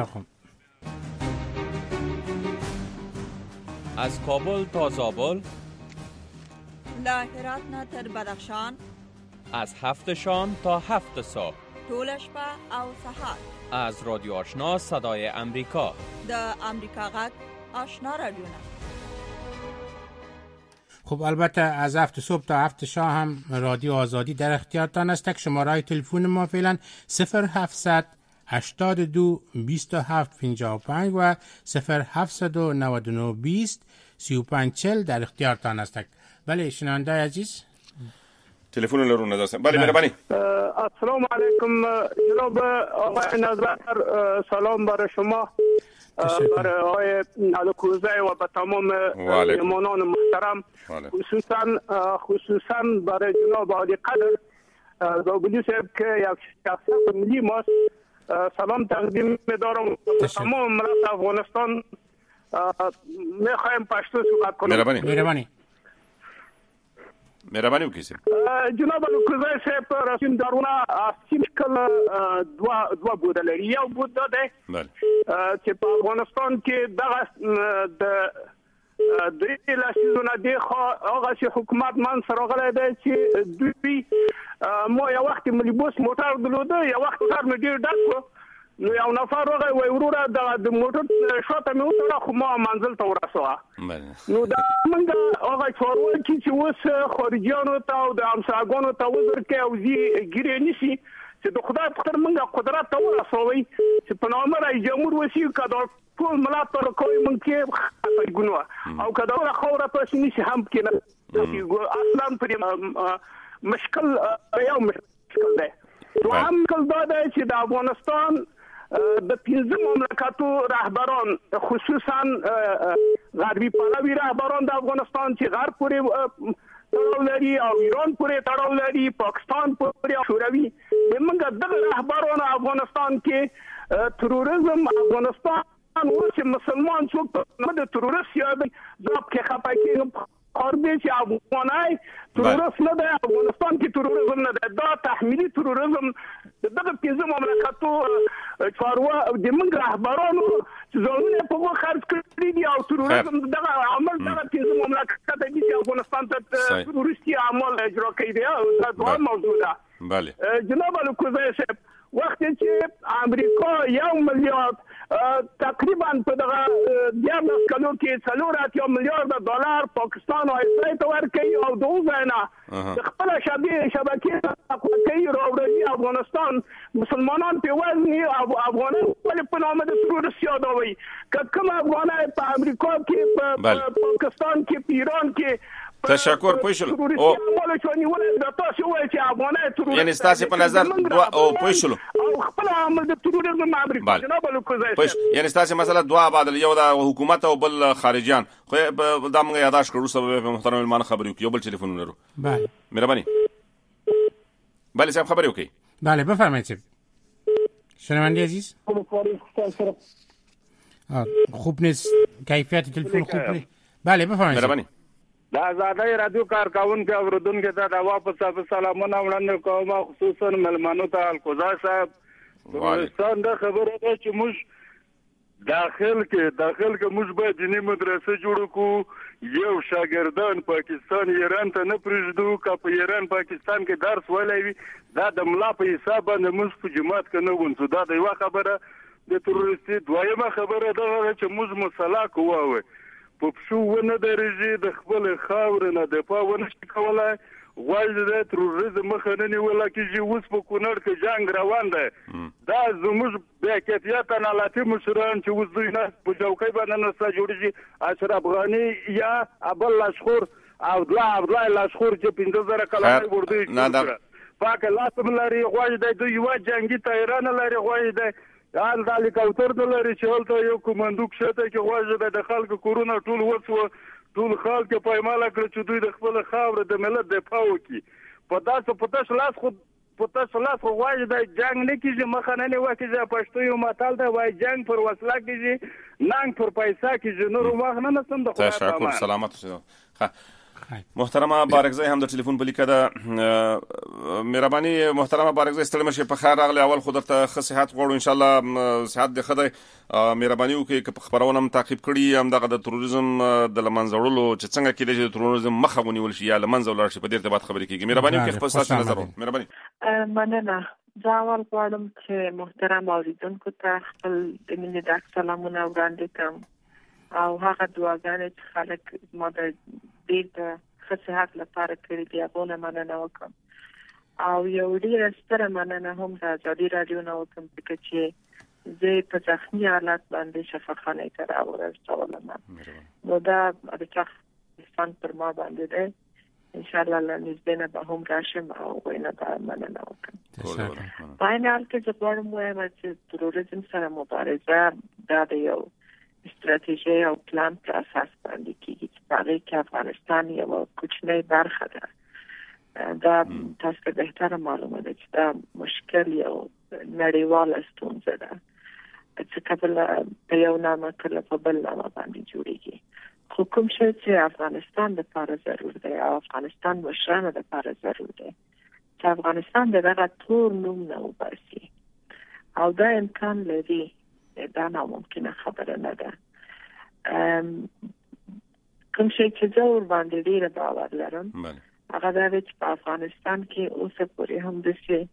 از کابل تا زابل، لاهرات تر بدخشان، از 7 شام تا 7 صبح، طول شپه او سحر، از رادیو آشنا صدای امریکا، د امریکا غږ آشنا رادیونا. خب البته از 7 صبح تا 7 شام هم رادیو آزادی در اختیارتان است. شماره تلفن ما فعلا 0700 82 27 55 و 0799 20 35 40 در اختیارتان است. بله شنونده عزیز تلفن لرو نظر. بله مهربانی. السلام علیکم جناب آقای نظر، سلام برای شما، برای آقای الکوزی و به تمام مهمانان محترم، خصوصا برای جناب عالی قدر زابلی صاحب که یک شخصیت ملی ماست. سلام تقدیم می‌دارم به تمام ملت افغانستان. می‌خوایم پشتو صحبت کنیم. مهربانی وکیسیم. جناب الکوزی صاحب رسیم دارونه اصلی مشکل دو بوده لري. یو بود ده چې په افغانستان کې دغه د درې لسیزونه دی خو هغه چې حکومت من سره غلی دی چې دوی ما یو وخت مليبوس موټر درلوده، یو وخت سر مې ډېر ډک و، نو یو نفر راغی وایي وروره د موټر شاته مې وتړه خو ما منزل ته ورسوه. نو دا موږ هغه چارواکي چې اوس خارجیانو ته او د همسایګانو ته وزر کوي او ګیرې نیسي چې د خدای په خاطر موږ قدرت ته ورسوئ چې په نامه رئیس جمهور وشي که دا ټول ملت پر کوي موږ کې ګنوه او که دا خوره پسې نیسي هم کې نه اصلا پرې مشکل یو مشکل دی. دوهم مشکل دا دی چې د افغانستان د 15 مملکتو رهبران خصوصا غربي پلوي رهبران د افغانستان چې غرب پورې تړاو لري او ایران پورې تړاو لري، پاکستان پورې شوروي، موږ دغه رهبران افغانستان کې تروریزم افغانستان اوس مسلمان څوک نه د تروریست یادي ځاب کې خپاکي خاربي چې افغانای تروریست نه دی، افغانستان کې تروریزم نه دی، دا تحمیلي تروریزم دغه 15 مملکتو چاروا د موږ رهبرانو چې ځانونه په وخت خرج کړی دي او تروریزم دغه عمل دغه 15 مملکت ته چې افغانستان ته تروریستي عمل اجرا کوي دا دوه موضوع ده. بله جناب الکوزی صاحب وخت چې امریکا 1 میلیارد تقریبا په دغه 14 کلو کې 4 میلیارد دلار پاکستان او اسرائیل ته ورکړي او دوه ځایونه خپل شبکې کوي راوړي افغانستان مسلمانان په وزني افغانان په نامه د تروریست یادوي کوم افغانای په امریکا کې په پاکستان کې په ایران کې تشکر پوښل او یعنی ستاسو په نظر او پوښل او خپل عمل د تروریزم امریکا جناب الکوزی یعنی ستاسو مسله دوا بعد یو د حکومت او بل خارجيان خو دا موږ یاداش کړو سبب په محترم ملمان خبرو کې یو بل ټلیفون لرو. بله مهرباني. بله صاحب خبرو کې. بله بفرمایید شنونده عزیز. خوب نیست کیفیت تلفن خوب نیست. بله بفرمایید. مهرباني. د آزادۍ رادیو کارکونکو اوریدونکو ته د واپس سلامونه وړاندې کوم، خصوصا ملمنو ته الکوزی صاحب. افغانستان د خبره ده چې موږ داخل کې موږ باید دیني مدرسه جوړ کړو. یو شاګردان پاکستان ایران ته نه پرېږدو، که په ایران پاکستان کې درس ویلی وي دا د ملا په حساب باندې موږ په جماعت کې نه ونڅو. دا د یوه خبره د تروریستي. دویمه خبره دغه ده چې موږ مسلح کوو په پښو ونه درېږي، د خپلې خاورې نه دفاع ونه شي کولی. غواړي د تروریزم مخه نه نیوله کېږي. اوس په کونړ کې جنګ روان دی. دا زموږ بې کیفیته نالاتي مشران چې اوس دوی نه په چوکۍ باندې نسته جوړېږي، اشرف غني یا ابل لاشخور او عبدالله لاشخور چې 15,000 کلنۍ اردو یې جوړ کړه، پاکه لاس هم لري. غواړي دی دوی یوه جنګي طیاره نه لري، غواړي دی هلته هلیکاپټر نه لري چې هلته یو کماندو کښته کې غواړي دی د خلکو کورونه ټول وسوه، ټول خلک پایماله کړه چې دوی د خپل خاورې د ملت دفاع وکړي. په تش لاس خو غواړي دی جنګ نه کېږي، مخه نه نیوه کېږي. پښتو یو متل دی وایي جنګ پر وسله کېږي، ننګ پر پیسه کېږي. نور وخت نه نسم د خدای په امان. سلامت اوسئ. محترمه بارکزی هم د ټلیفون په لیکه ده. مهرباني محترمه بارکزی ستړي مشي په خیر راغلی. اول خو درته ښه صحت غواړو، انشاءالله صحت دې ښه دی. مهرباني وکړئ که په خپرونه هم تعقیب کړي همدغه د تروریزم د له منځه وړلو چې څنګه کېدای شي د تروریزم مخه ونیول شي یا له منځه ولاړ شي، په دې ارتباط خبرې کېږي. مهرباني وکړئ خپل ستاسو نظر وکړئ. مهرباني. مننه. زه اول غواړم چې محترم اوریدونکو ته خپل د مینې ډک سلامونه وړاندې کړم او هغه دعاګانې چې خلک ما د ډېر د ښه صحت لپاره کړي دي هغو نه مننه وکړم او یو ډېره ستره مننه هم د ازادي راډیو نه وکړم ځکه چې زه په زخمي حالت باندې شفاخانې ته راورسولم. نو دا د چا احسان پر ما باندې دی. انشاءالله له نږدې نه به هم راشم او هغوی نه به مننه وکړم. په عین حال کې زه غواړم ووایم چې تروریزم سره مبارزه دا د یو استراتیژي او پلان پر اساس باندې کېږي چې په هغې کې افغانستان یوه کوچنۍ برخه ده. دا تاسو ته بهتره معلومه ده چې دا مشکل یو نړیواله ستونزه ده چې کله په یو نامه کله په بل نامه باندې جوړېږي. خو کوم شی چې افغانستان دپاره ضرور دی او افغانستان مشرانو دپاره ضرور دی چې افغانستان د دغه تور نوم نه وباسي او دا امکان لري، دا ناممکنه خبره نه ده. کوم شی چې زه ورباندې ډېره باور لرم هغه دا دی چې په افغانستان کې اوسه پورې هم داسې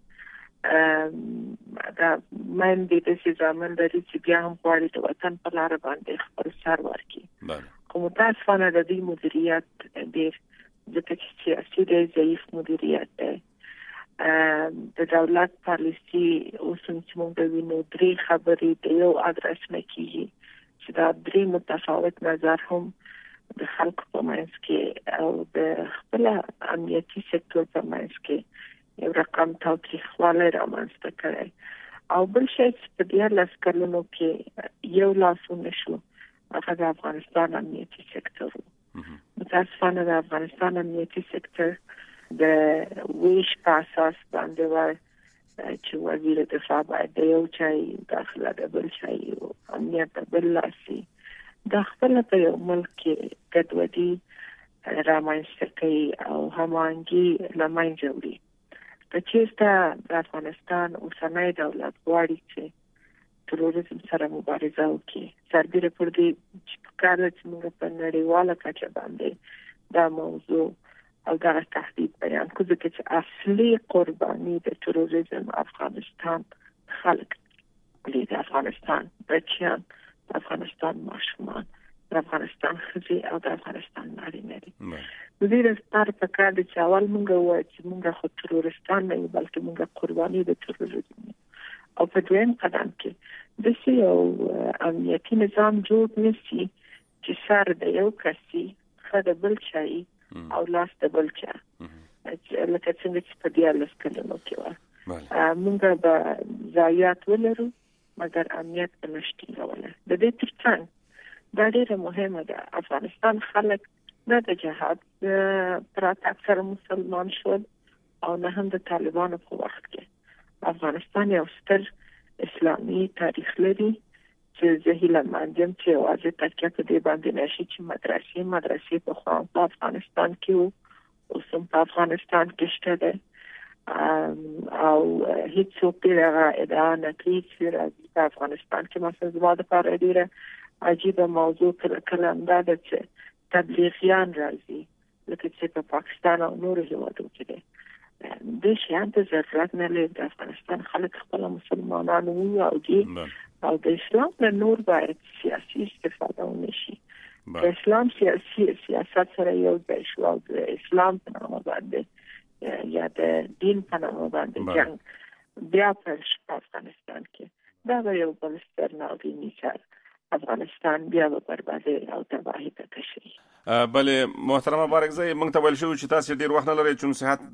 دا میندې داسې زامن لري چې بیا هم غواړي د وطن په لاره باندې خپل سر ورکړي. خو متاسفانه د دوی مدیریت ډېر ځکه چې سیاسي دی ضعیف مدیریت دی. د دولت پالیسي اوس هم چې موږ د وینو درې خبرې د یو ادرس نه کېږي چې دا درې متفاوت نظر هم د خلکو په منځ کې او د خپل امنیتي سکتور په منځ کې یو رقم تاوتریخوالی رامنځته کړی او بل شی چې په 14 کلونو کې یو لاس ونشو هغه د افغانستان امنیتي سکتور و. متاسفانه د افغانستان امنیتي سکتور د ویش په اساس باندې وای چې وزیر دفاع باید د یو چای داخله د بل چای او امنیت د بل لاسي د خپل په یو ملک کې ګډوډي رامنځته کوي او هماهنګي له منځه وړي. که چېرته د افغانستان اوسنی دولت غواړي چې تروریزم سره مبارزه وکړي، سربیره پر دې چې پکار ده چې موږ په نړیواله کچه باندې دا موضوع او دا تهدید بیان کړو ځکه چې اصلي قرباني د تروریزم افغانستان خلک دي، د افغانستان بچیان، د افغانستان ماشومان، د افغانستان ښځې او د افغانستان نارینه دي. د دې لپاره پکار ده چې اول موږ ووایو چې موږ خو تروریستان نه یو بلکې موږ قرباني د تروریزم یو او په دویم قدم کې داسې یو امنیتي نظام جوړ نشي چې سر د یو کسي ښه د بل چایي او لاس د بل چا لکه څنګه چې په 14 کلونو کې وه. موږ به ضایعات ولرو مګر امنیت به نشي کولی. د دې ترڅنګ دا ډېره مهمه ده افغانستان خلک نه د جهاد پرته اکثر مسلمان شول او نه هم د طالبانو په وخت کې. افغانستان یو ستر اسلامي تاریخ لري چې زه هیله مند یم چې یوازې تکیه په دې باندې نشي چې مدرسې پخوا په افغانستان کې وو، اوس هم په افغانستان کې شته دی او هیچ څوک دغه ادعا نکړي چې راځي په افغانستان کې مثلا زما دپاره ډېره عجیبه موضوع کله همدا ده چې تبلیغیان راځي لکه چې په پاکستان او نورو هېوادو کې دي د شیان ته ضرورت نه لري. د افغانستان خلک خپل مسلمانان وو او د اسلام له نور باید سیاسي استفاده ونشي. د اسلام سیاست سره یو ځای شو او د اسلام په نامه باندې یا د دین په نامه باندې جنګ بیا پر افغانستان کې دا به یو بل ستر ناوریني سر افغانستان بیا به بربادي او تباهي ته تشي. بله محترمه بارکزی موږ ته ویل شو چې تاسو ډیر وخت نه لرئ چې صحت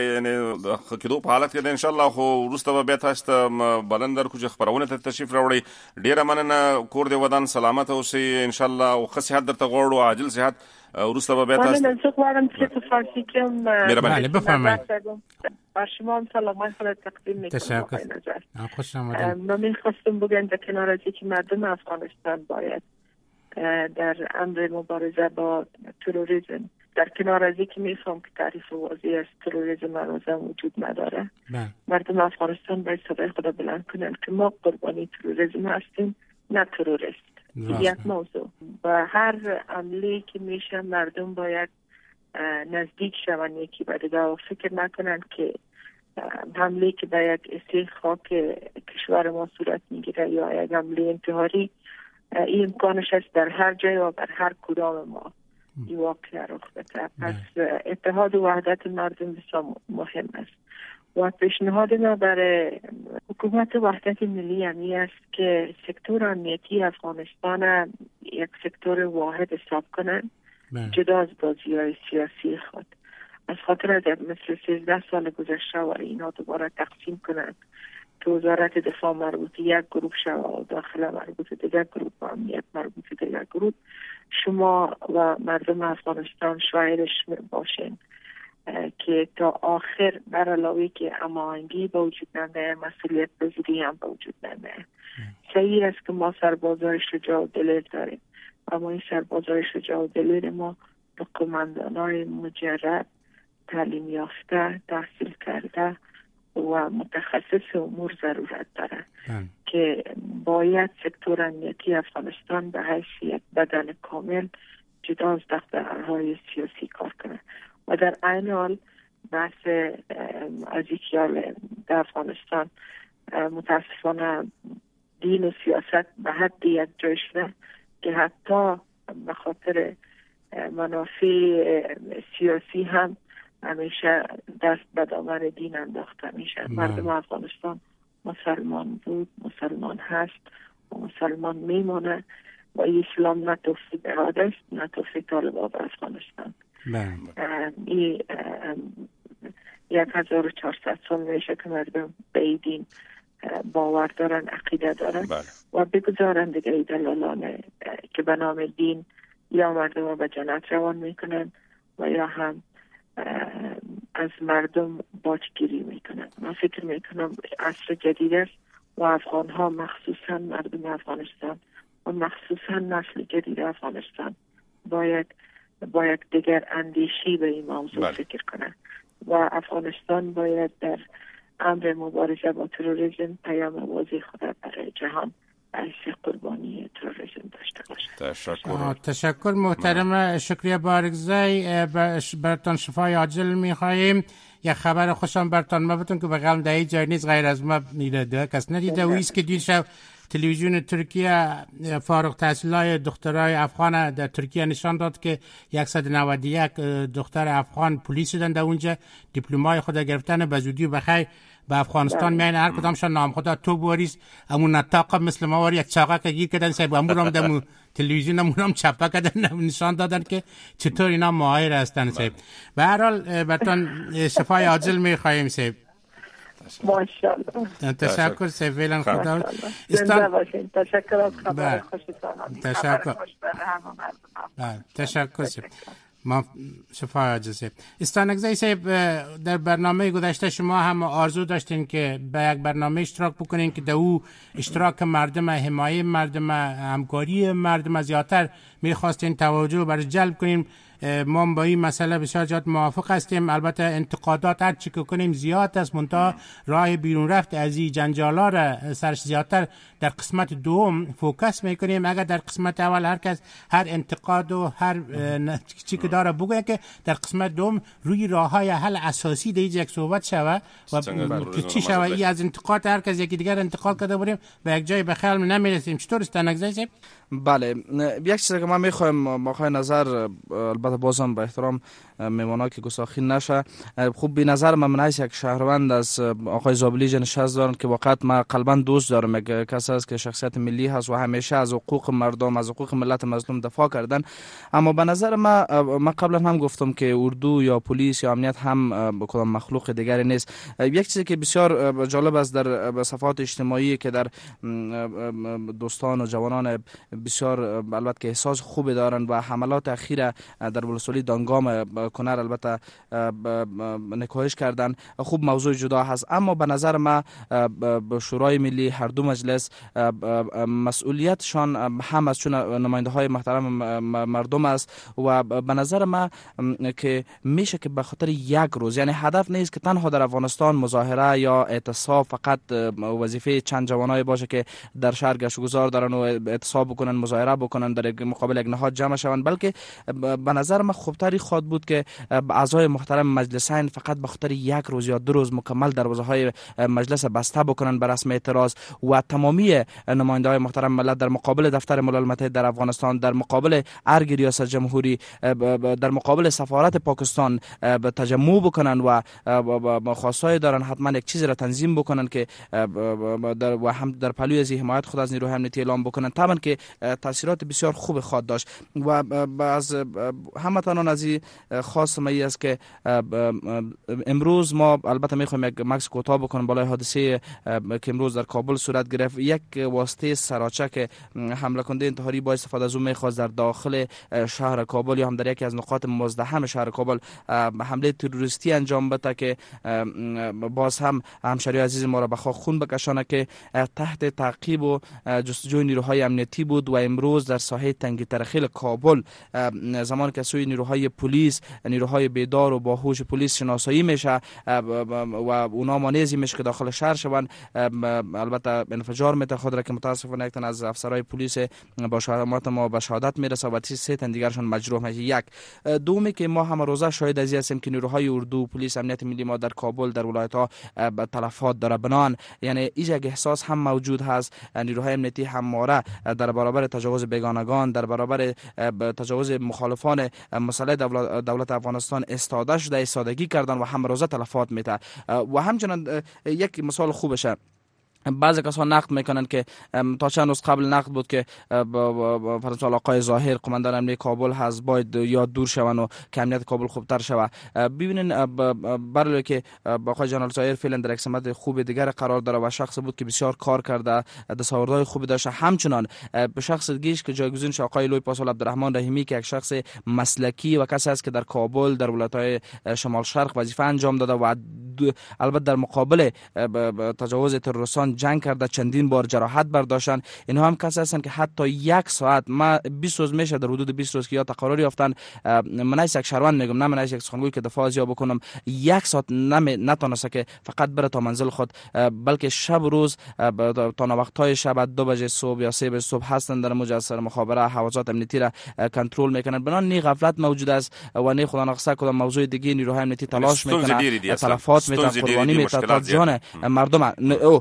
د کېدو په حالت کې ده ان شاء الله خو وروسته به تاسو ته بلندر کوم خبرونه ته تشریف راوړي. ډیره مننه کور دې ودان سلامت اوسئ ان شاء الله او ښه صحت درته غواړو عاجل صحت وروسته به تاسو من زه غواړم چې په فارسی کې بله بفرمایید. بر شما سلام خدمت تقدیم میکنم. خوش آمدید. من می‌خواستم بگم در کنار از اینکه مردم افغانستان باید در امر مبارزه با تروریسم در کنار از اینکه میفهم که تعریف واضحی از تروریسم منظم وجود نداره مردم افغانستان باید صدای خود بلند کنن که ما قربانی تروریسم هستیم نه تروریست. یک موضوع و هر عملی که میشه مردم باید نزدیک شون یکی به دیگه و فکر نکنن که حمله که به یک استخاک کشور ما صورت میگیره یا یک حمله انتحاری این امکانش است در هر جای و بر هر کدام ما این واقعه رخ بده. پس اتحاد و وحدت مردم بسیار مهم است و پیشنهاد ما برای حکومت وحدت ملی همی است که سکتور امنیتی افغانستان یک سکتور واحد حساب کنند جدا از بازی‌های سیاسی خود. از خاطر مثل 13 سال گذشته و اینا دوباره تقسیم کنند که وزارت دفاع مربوط یک گروه شود و داخل مربوط دیگر گروه و امنیت مربوط دیگر گروه. شما و مردم افغانستان شاهدش باشین که تا آخر بر علاوه که هماهنگی به وجود نمیاد مسئولیت پذیری هم به وجود نمیاد. صحیح است که ما سربازای شجاع و دلیر داریم اما این سربازای شجاع و دلیر ما به قماندانای مجرد تعلیم یافته تحصیل کرده و متخصص امور ضرورت داره که باید سکتور امنیتی افغانستان به حیث بدن کامل جدا از دغدغه‌های سیاسی کار کنه و در عین حال بحث از یکیال در افغانستان متاسفانه دین و سیاست به حد یک جای شده که حتی به خاطر منافع سیاسی هم همیشه دست به دامن دین انداخته میشه. مردم افغانستان مسلمان بود، مسلمان هست و مسلمان میمونه و اسلام نه توفیق اراده است نه توفیق طالبان به افغانستان. این 1400 سال میشه که مردم به دین باور دارن، عقیده دارن و بگذارن دیگه دلالان که به نام دین یا مردم رو به جنت روان میکنن و یا هم از مردم باجگیری میکنن. من فکر میکنم عصر جدید است و افغان ها مخصوصا مردم افغانستان و مخصوصا نسل جدید افغانستان باید دیگر اندیشی به این موضوع فکر کنن و افغانستان باید در امر مبارزه با تروریسم پیام واضح خود برای جهان از قربانی تروریسم داشته باشد. تشکر محترم شکریه بارکزی. براتون شفای عاجل میخواهیم. یک خبر خوشم براتون مبتون که بغلم در جای نیست غیر از ما میره کس ندیده و ایست که دید شب تلویزیون ترکیه فارغ التحصیلای دخترای افغان در ترکیه نشان داد که 191 دختر افغان پلیس شدن در اونجا دیپلمای خود گرفتن به زودی و بخیر به افغانستان میان هر کدامشان نام خدا تو بوریس امون نطاق مثل ما وار یک چاقه که گیر کردن صاحب امورم دمو تلویزیون امورم چپا کردن نشان دادن که چطور اینا ماهر هستن صاحب. به هر حال براتون شفای عاجل میخواهیم صاحب. ماشاءالله. تشکر سیفیلان خدا. زنده باشین. تشکر از خبر خوشتان. تشکر. تشکر ما شفای عاجل صاحب. استانگزی صاحب در برنامه گذشته شما هم آرزو داشتین که به یک برنامه اشتراک بکنین که در او اشتراک مردم، حمایت مردم، همکاری مردم زیادتر میخواستین توجه بر جلب کنیم. ما با این مسئله بسیار زیاد موافق هستیم. البته انتقادات هر چی که کنیم زیاد است، منتها راه بیرون رفت از این جنجالا را سرش زیادتر در قسمت دوم فوکس میکنیم. اگر در قسمت اول هر کس هر انتقاد و هر چی که داره بگه، که در قسمت دوم روی راههای حل اساسی دیگه یک صحبت شوه و که چی شوه. این از انتقاد هر کس یکی دیگر انتقاد کرده بریم به یک جای به خیال نمیرسیم. چطور است نگذاریم؟ بله، یک چیزی که ما میخوایم نظر، البته بازم با احترام میمانا که گستاخی نشه، خوب به نظر من است یک شهروند از آقای زابلی جنشست دارن که واقعا ما قلبا دوست دارم. یک کسی است که شخصیت ملی هست و همیشه از حقوق مردم، از حقوق ملت مظلوم دفاع کردن. اما به نظر ما قبلا هم گفتم که اردو یا پلیس یا امنیت هم کدام مخلوق دیگری نیست. یک چیزی که بسیار جالب است در صفحات اجتماعی که در دوستان و جوانان بسیار البته که احساس خوبی دارن و حملات اخیره در ولسوالی دانگام کنر البته نکوهش کردن، خوب موضوع جدا هست. اما به نظر ما شورای ملی هر دو مجلس مسئولیتشان هم از چون نماینده های محترم مردم است و به نظر ما که میشه که به خاطر یک روز، یعنی هدف نیست که تنها در افغانستان مظاهره یا اعتصاب فقط وظیفه چند جوانای باشه که در شهر گشتگذار دارن و اعتصاب بکنن، مظاهره بکنن، در مقابل یک نهاد جمع شوند، بلکه به نظر من خوبتری خواهد بود که اعضای محترم مجلسین فقط به خاطر یک روز یا 2 روز مکمل دروازه های مجلس بسته بکنن به رسم اعتراض و تمامی نماینده های محترم ملت در مقابل دفتر ملل متحد در افغانستان، در مقابل ارگ ریاست جمهوری، در مقابل سفارت پاکستان تجمع بکنن و خواستای دارن حتما یک چیزی را تنظیم بکنن که و هم در پلوی از حمایت خود از نیروهای امنیتی اعلام بکنن. طبعا که تاثیرات بسیار خوب خواهد داشت و از همتان از خاص می است که امروز ما البته میخوایم یک مکس کوتاه بکنیم بالای حادثه که امروز در کابل صورت گرفت. یک واسطه سراچه که حمله کننده انتحاری با استفاده از اون میخواست در داخل شهر کابل یا هم در یکی از نقاط مزدحم شهر کابل حمله تروریستی انجام بده که باز هم همشهری عزیز ما را به خاک خون بکشانه که تحت تعقیب و جستجوی نیروهای امنیتی بود و امروز در ساحه تنگی ترخیل کابل زمان که سوی نیروهای پلیس، نیروهای بیدار و باهوش پلیس شناسایی میشه و اونا مانعی میشه که داخل شهر شوند، البته انفجار میته خود را که متاسفانه یک تن از افسرهای پلیس با شهادت ما به شهادت میرسه و 3 تن دیگرشون مجروح میشه. یک دومی که ما هم روزه شاهد از هستیم که نیروهای اردو، پلیس، امنیت ملی ما در کابل در ولایت ها تلفات داره بنان، یعنی این یک احساس هم موجود هست. نیروهای امنیتی همواره در برابر تجاوز بیگانگان، در برابر تجاوز مخالفان مسلح دولت افغانستان استاده شده، ایستادگی کردن و هم روزه تلفات میته. و همچنان یک مثال خوبشه، بعضی کسان نقد میکنن که تا چند روز قبل نقد بود که فرض آقای ظاهر قماندان امنیتی کابل هست باید یا دور شون و که امنیت کابل خوبتر شود. ببینین برای که آقای جنرال ظاهر فعلا در یک سمت خوب دیگر قرار داره و شخص بود که بسیار کار کرده، دستاوردهای خوبی داشته. همچنان به شخص دیگه که جایگزین شد آقای لوی پاسال عبدالرحمن رحیمی که یک شخص مسلکی و کسی است که در کابل در ولایت‌های شمال شرق وظیفه انجام داده و البته در مقابل تجاوز تروریستان جنگ کرده، چندین بار جراحت برداشتن. اینها هم کسایی هستند که حتی 1 ساعت، ما 20 روز میشه در حدود 20 روز که یا تقرری یافتن، من از یک شهروند میگم، نه من از یک سخنگوی که دفاع ازیا بکنم، 1 ساعت نتونسته که فقط بره تا منزل خود، بلکه شب و روز تا وقت‌های شب 2 بجه صبح یا 3 بجه صبح هستن در مجسر مخابره حوزات امنیتی را کنترل میکنن. بنان نی غفلت موجود است و نی خدا نخسته کدام موضوع دیگه نیروهای امنیتی تلاش میکنن، تلفات میتن، قربانی میتن تا جان مردم.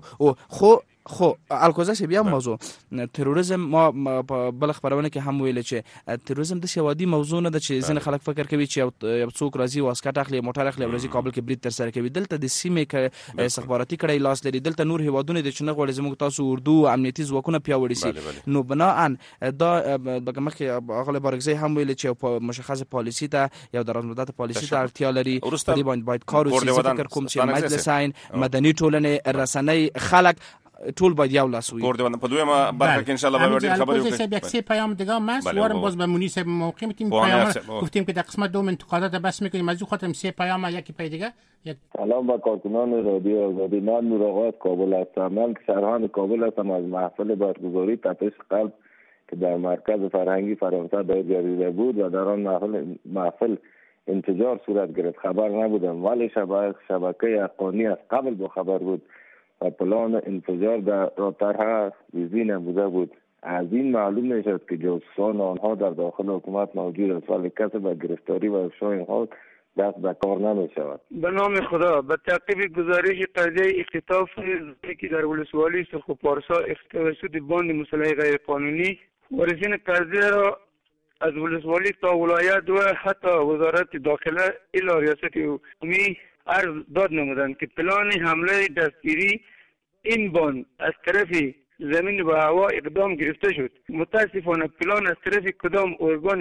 خو الکوزش بیا موضوع تروریسم ما بلخ پرونه که هم ویل چې تروریسم د شوادي موضوع نه د چې زین خلک فکر کوي چې یو څوک راځي واسکټ اخلي موټر اخلي راځي کابل کې برید تر سره کوي. دلته د سیمې کې استخباراتي کړي لاس لري، دلته نور هیوادونه د چنه غوړي زموږ تاسو اردو امنیتي ځواکونه پیاوړي سي. نو بناء دا دغه مخکې اغله بارګزی هم ویل چې مشخص پالیسی ته یا درازمدت پالیسی ته اړتیا لري. په دې باندې کار وشي. فکر کوم چې مجلسین مدني ټولنې رسنۍ خلک ټول باید یو لاس وي. ګورډه په دویمه برخه کې ان شاء الله به ډېر خبرې وکړو. یک سه پیام دیگه ماست وارم باز به مونیس موقع میتیم پیام گفتیم که در قسمت دوم انتقادات بس میکنیم. از خاطر سه پیام یکی پای دیگه. سلام به کارکنان رادیو آزادی. من نور آقا از کابل هستم. من شهروند کابل هستم. از محفل برگزاری تپش قلب که در مرکز فرهنگی فرانسه دایره بود و در آن محفل انفجار صورت گرفت. خبر نبودم، ولی شبکه حقانی از قبل با خبر بود و پلان انفجار در طرح ریزی نموده بود. از این معلوم میشد که جاسوسان آنها در داخل حکومت موجود است، ولی کسی به گرفتاری و افشای اینها دست به کار نمی شود. به نام خدا، به تعقیب گزارش قضیه اختطاف که در ولسوالی سرخ و پارسا توسط باند مسلح غیر قانونی، وارثین قضیه را از ولسوالی تا ولایت و حتی وزارت داخله الی ریاست عمومی عرض داد نمودند که پلان حمله دستگیری این باند از طرف زمین و هوا اقدام گرفته شد. متاسفانه پلان از طرف کدام ارگان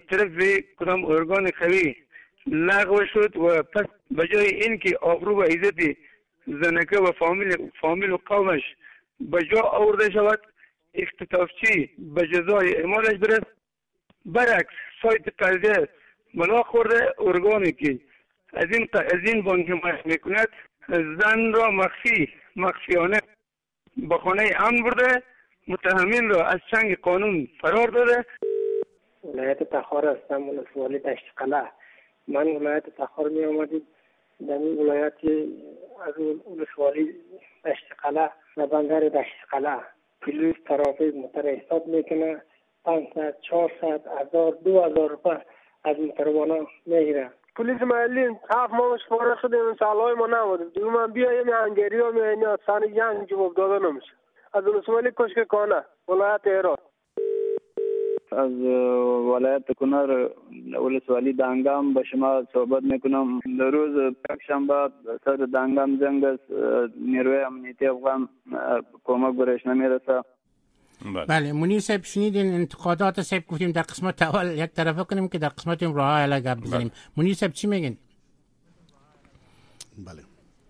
قوی لغو شد و پس بجای اینکه آبرو و عزت زنکه و فامیل و قومش به جا آورده شود، اختطافچی به جزای اعمالش برست، برعکس سایت قضیه ملا خورده ارگانی که از این بانک حمایت میکند زن را مخفیانه به خانه امن برده، متهمین را از چنگ قانون فرار داده. ولایت تخار هستم، ولسوالی دشت قلعه. من ولایت تخار می آمدیم در این ولایت از ولسوالی دشت قلعه و بندر دشت قلعه پلیس ترافیک موتر حساب میکنه، 500 400 1000 2000 روپیه از موتروانا میگیره. پلیس محلی 7 ماه شماره شده، سالهای ما نموده دیگه. من بیایم هنگری و میانی از سن جنگ جواب داده نمیشه. از ولسوالی کشککانه ولایت هرات. از ولایت کنر ولسوالی دانگام به شما صحبت میکنم. روز پنجشنبه سر دانگام جنگ است، نیروی امنیتی افغان کمک برش نمیرسه. بله منیر صاحب شنیدین انتقادات صاحب، گفتیم در قسمت اول یک طرفه کنیم که در قسمت امروها الان گپ بزنیم. منیر صاحب چی میگین؟ بله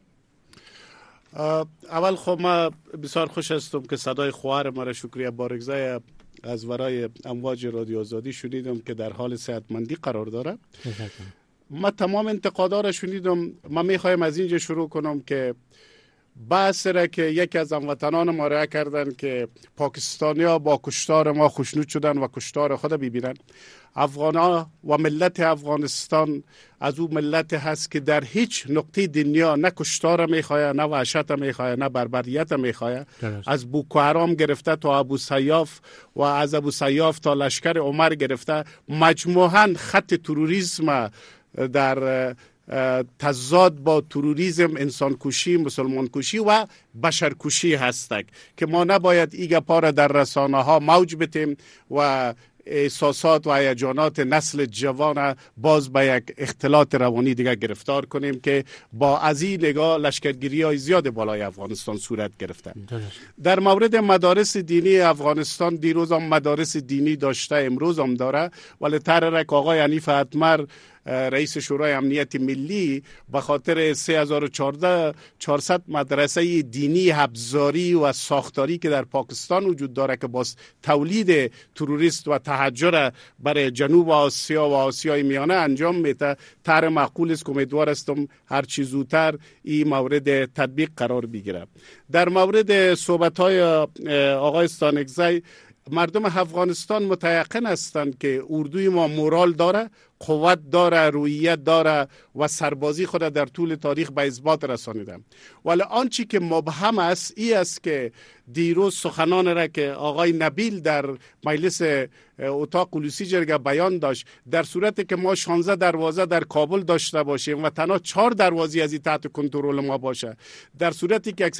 اول خب ما بسیار خوش هستم که صدای خواهر ما را شکریه بارگزای از ورای امواج رادیو آزادی شنیدم که در حال صحتمندی قرار داره. ما تمام انتقادا را شنیدم. ما میخوایم از اینجا شروع کنم که بحث را که یکی از هموطنان ما را کردن که پاکستانی ها با کشتار ما خوشنود شدن و کشتار خود ببینن. افغان ها و ملت افغانستان از او ملت هست که در هیچ نقطه دنیا نه کشتار میخواه، نه وحشت میخواه، نه بربریت میخواه. از بوکو حرام گرفته تا ابو سیاف و از ابو سیاف تا لشکر عمر گرفته، مجموعاً خط تروریسم در تضاد با تروریسم، انسان کشی، مسلمان کشی و بشر کشی هستند که ما نباید ایگا پارا در رسانه ها موج بتیم و احساسات و هیجانات نسل جوان باز به یک اختلاط روانی دیگه گرفتار کنیم که با از این نگاه لشکرگیری های زیاد بالای افغانستان صورت گرفته. در مورد مدارس دینی افغانستان دیروز هم مدارس دینی داشته، امروز هم داره، ولی تحریک آقای حنیف اتمر رئیس شورای امنیت ملی به خاطر 3400 مدرسه دینی ابزاری و ساختاری که در پاکستان وجود داره که باز تولید تروریست و تهجر برای جنوب آسیا و آسیای میانه انجام میده، طرح معقول است که امیدوار هستم هر چه زودتر این مورد تطبیق قرار بگیره. در مورد صحبت های آقای استانکزی، مردم افغانستان متیقن هستند که اردوی ما مورال داره، قوت داره، رویت داره و سربازی خود در طول تاریخ به اثبات رسانیده. ولی آنچه که مبهم است ای است که دیروز سخنان را که آقای نبیل در مجلس اتاق کلوسی جرگه بیان داشت، در صورتی که ما 16 دروازه در کابل داشته باشیم و تنها 4 دروازه از این تحت کنترل ما باشه، در صورتی که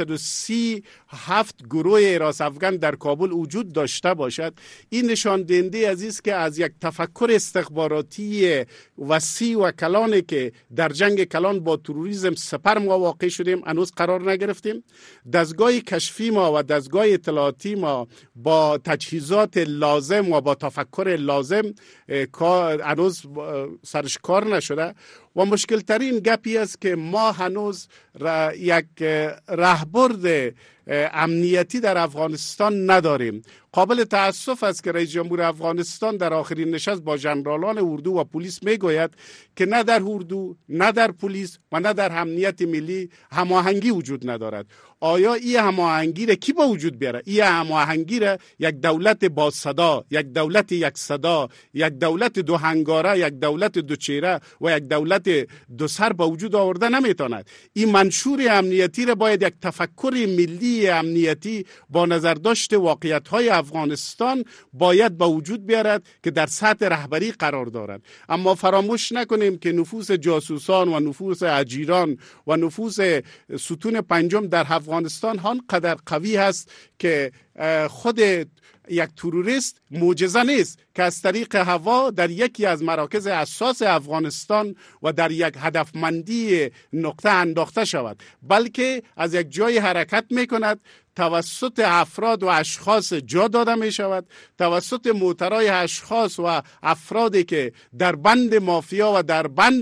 137 گروه حراس افغان در کابل وجود داشته باشد، این نشان دهنده است که از یک تفکر استخباراتی وسیع و کلانی که در جنگ کلان با تروریسم سپر ما واقع شدیم هنوز قرار نگرفتیم. دستگاه کشفی ما و دستگاه اطلاعاتی ما با تجهیزات لازم و با تفکر لازم هنوز سرش کار نشده و مشکل ترین گپی است که ما هنوز یک رهبرد امنیتی در افغانستان نداریم. قابل تأسف است که رئیس جمهور افغانستان در آخرین نشست با ژنرالان اردو و پلیس میگوید که نه در اردو، نه در پلیس و نه در امنیت ملی هماهنگی وجود ندارد. آیا این هماهنگی را کی با وجود بیاره؟ این هماهنگی را یک دولت با صدا، یک دولت یک صدا، یک دولت دو هنگاره، یک دولت دو چهره و یک دولت دو سر با وجود آورده نمیتواند. این منشور امنیتی را باید یک تفکر ملی امنیتی با نظر داشت واقعیت‌های افغانستان باید با وجود بیارد که در سطح رهبری قرار دارد. اما فراموش نکنیم که نفوذ جاسوسان و نفوذ اجیران و نفوذ ستون پنجم در افغانستان آنقدر قوی هست که خود یک تروریست معجزه نیست که از طریق هوا در یکی از مراکز اساس افغانستان و در یک هدفمندی نقطه انداخته شود، بلکه از یک جای حرکت می کند، توسط افراد و اشخاص جا داده می شود، توسط موترهای اشخاص و افرادی که در بند مافیا و در بند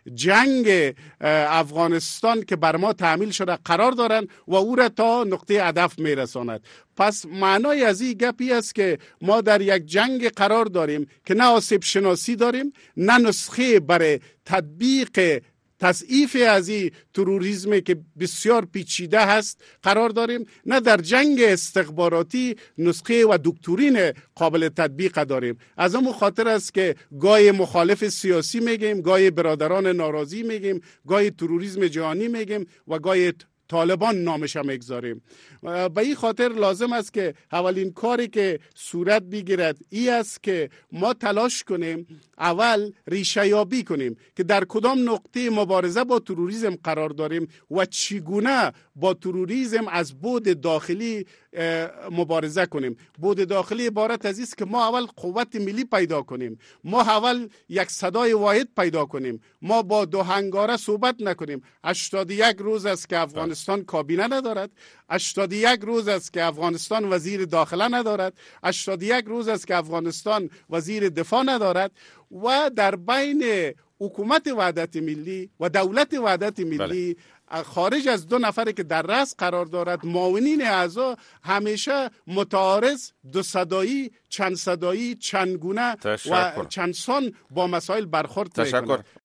جنگ افغانستان که بر ما تحمیل شده قرار دارند و او را تا نقطه هدف می رساند. پس معنای از این گپی است که ما در یک جنگ قرار داریم که نه آسیب شناسی داریم، نه نسخه برای تطبیق تضعیف از این تروریسم که بسیار پیچیده هست قرار داریم، نه در جنگ استخباراتی نسخه و دکترین قابل تطبیق داریم. از اون خاطر است که گاهی مخالف سیاسی میگیم، گاهی برادران ناراضی میگیم، گاهی تروریسم جهانی میگیم و گاهی طالبان نامش هم میگذاریم. به این خاطر لازم است که اولین کاری که صورت بگیرد این است که ما تلاش کنیم اول ریشه یابی کنیم که در کدام نقطه مبارزه با تروریسم قرار داریم و چگونه با تروریسم از بعد داخلی مبارزه کنیم. بعد داخلی عبارت از است که ما اول قوت ملی پیدا کنیم، ما اول یک صدای واحد پیدا کنیم، ما با دو هنگاره صحبت نکنیم. 81 روز است که افغانستان کابینه ندارد، 81 روز است که افغانستان وزیر داخله ندارد، 81 روز است که افغانستان وزیر دفاع ندارد و در بین حکومت وحدت ملی و دولت وحدت ملی خارج از دو نفری که در رأس قرار دارد معاونین اعضا همیشه متعارض، دو صدایی، چند صدایی، چند گونه و چند سان با مسائل برخورد میکنند.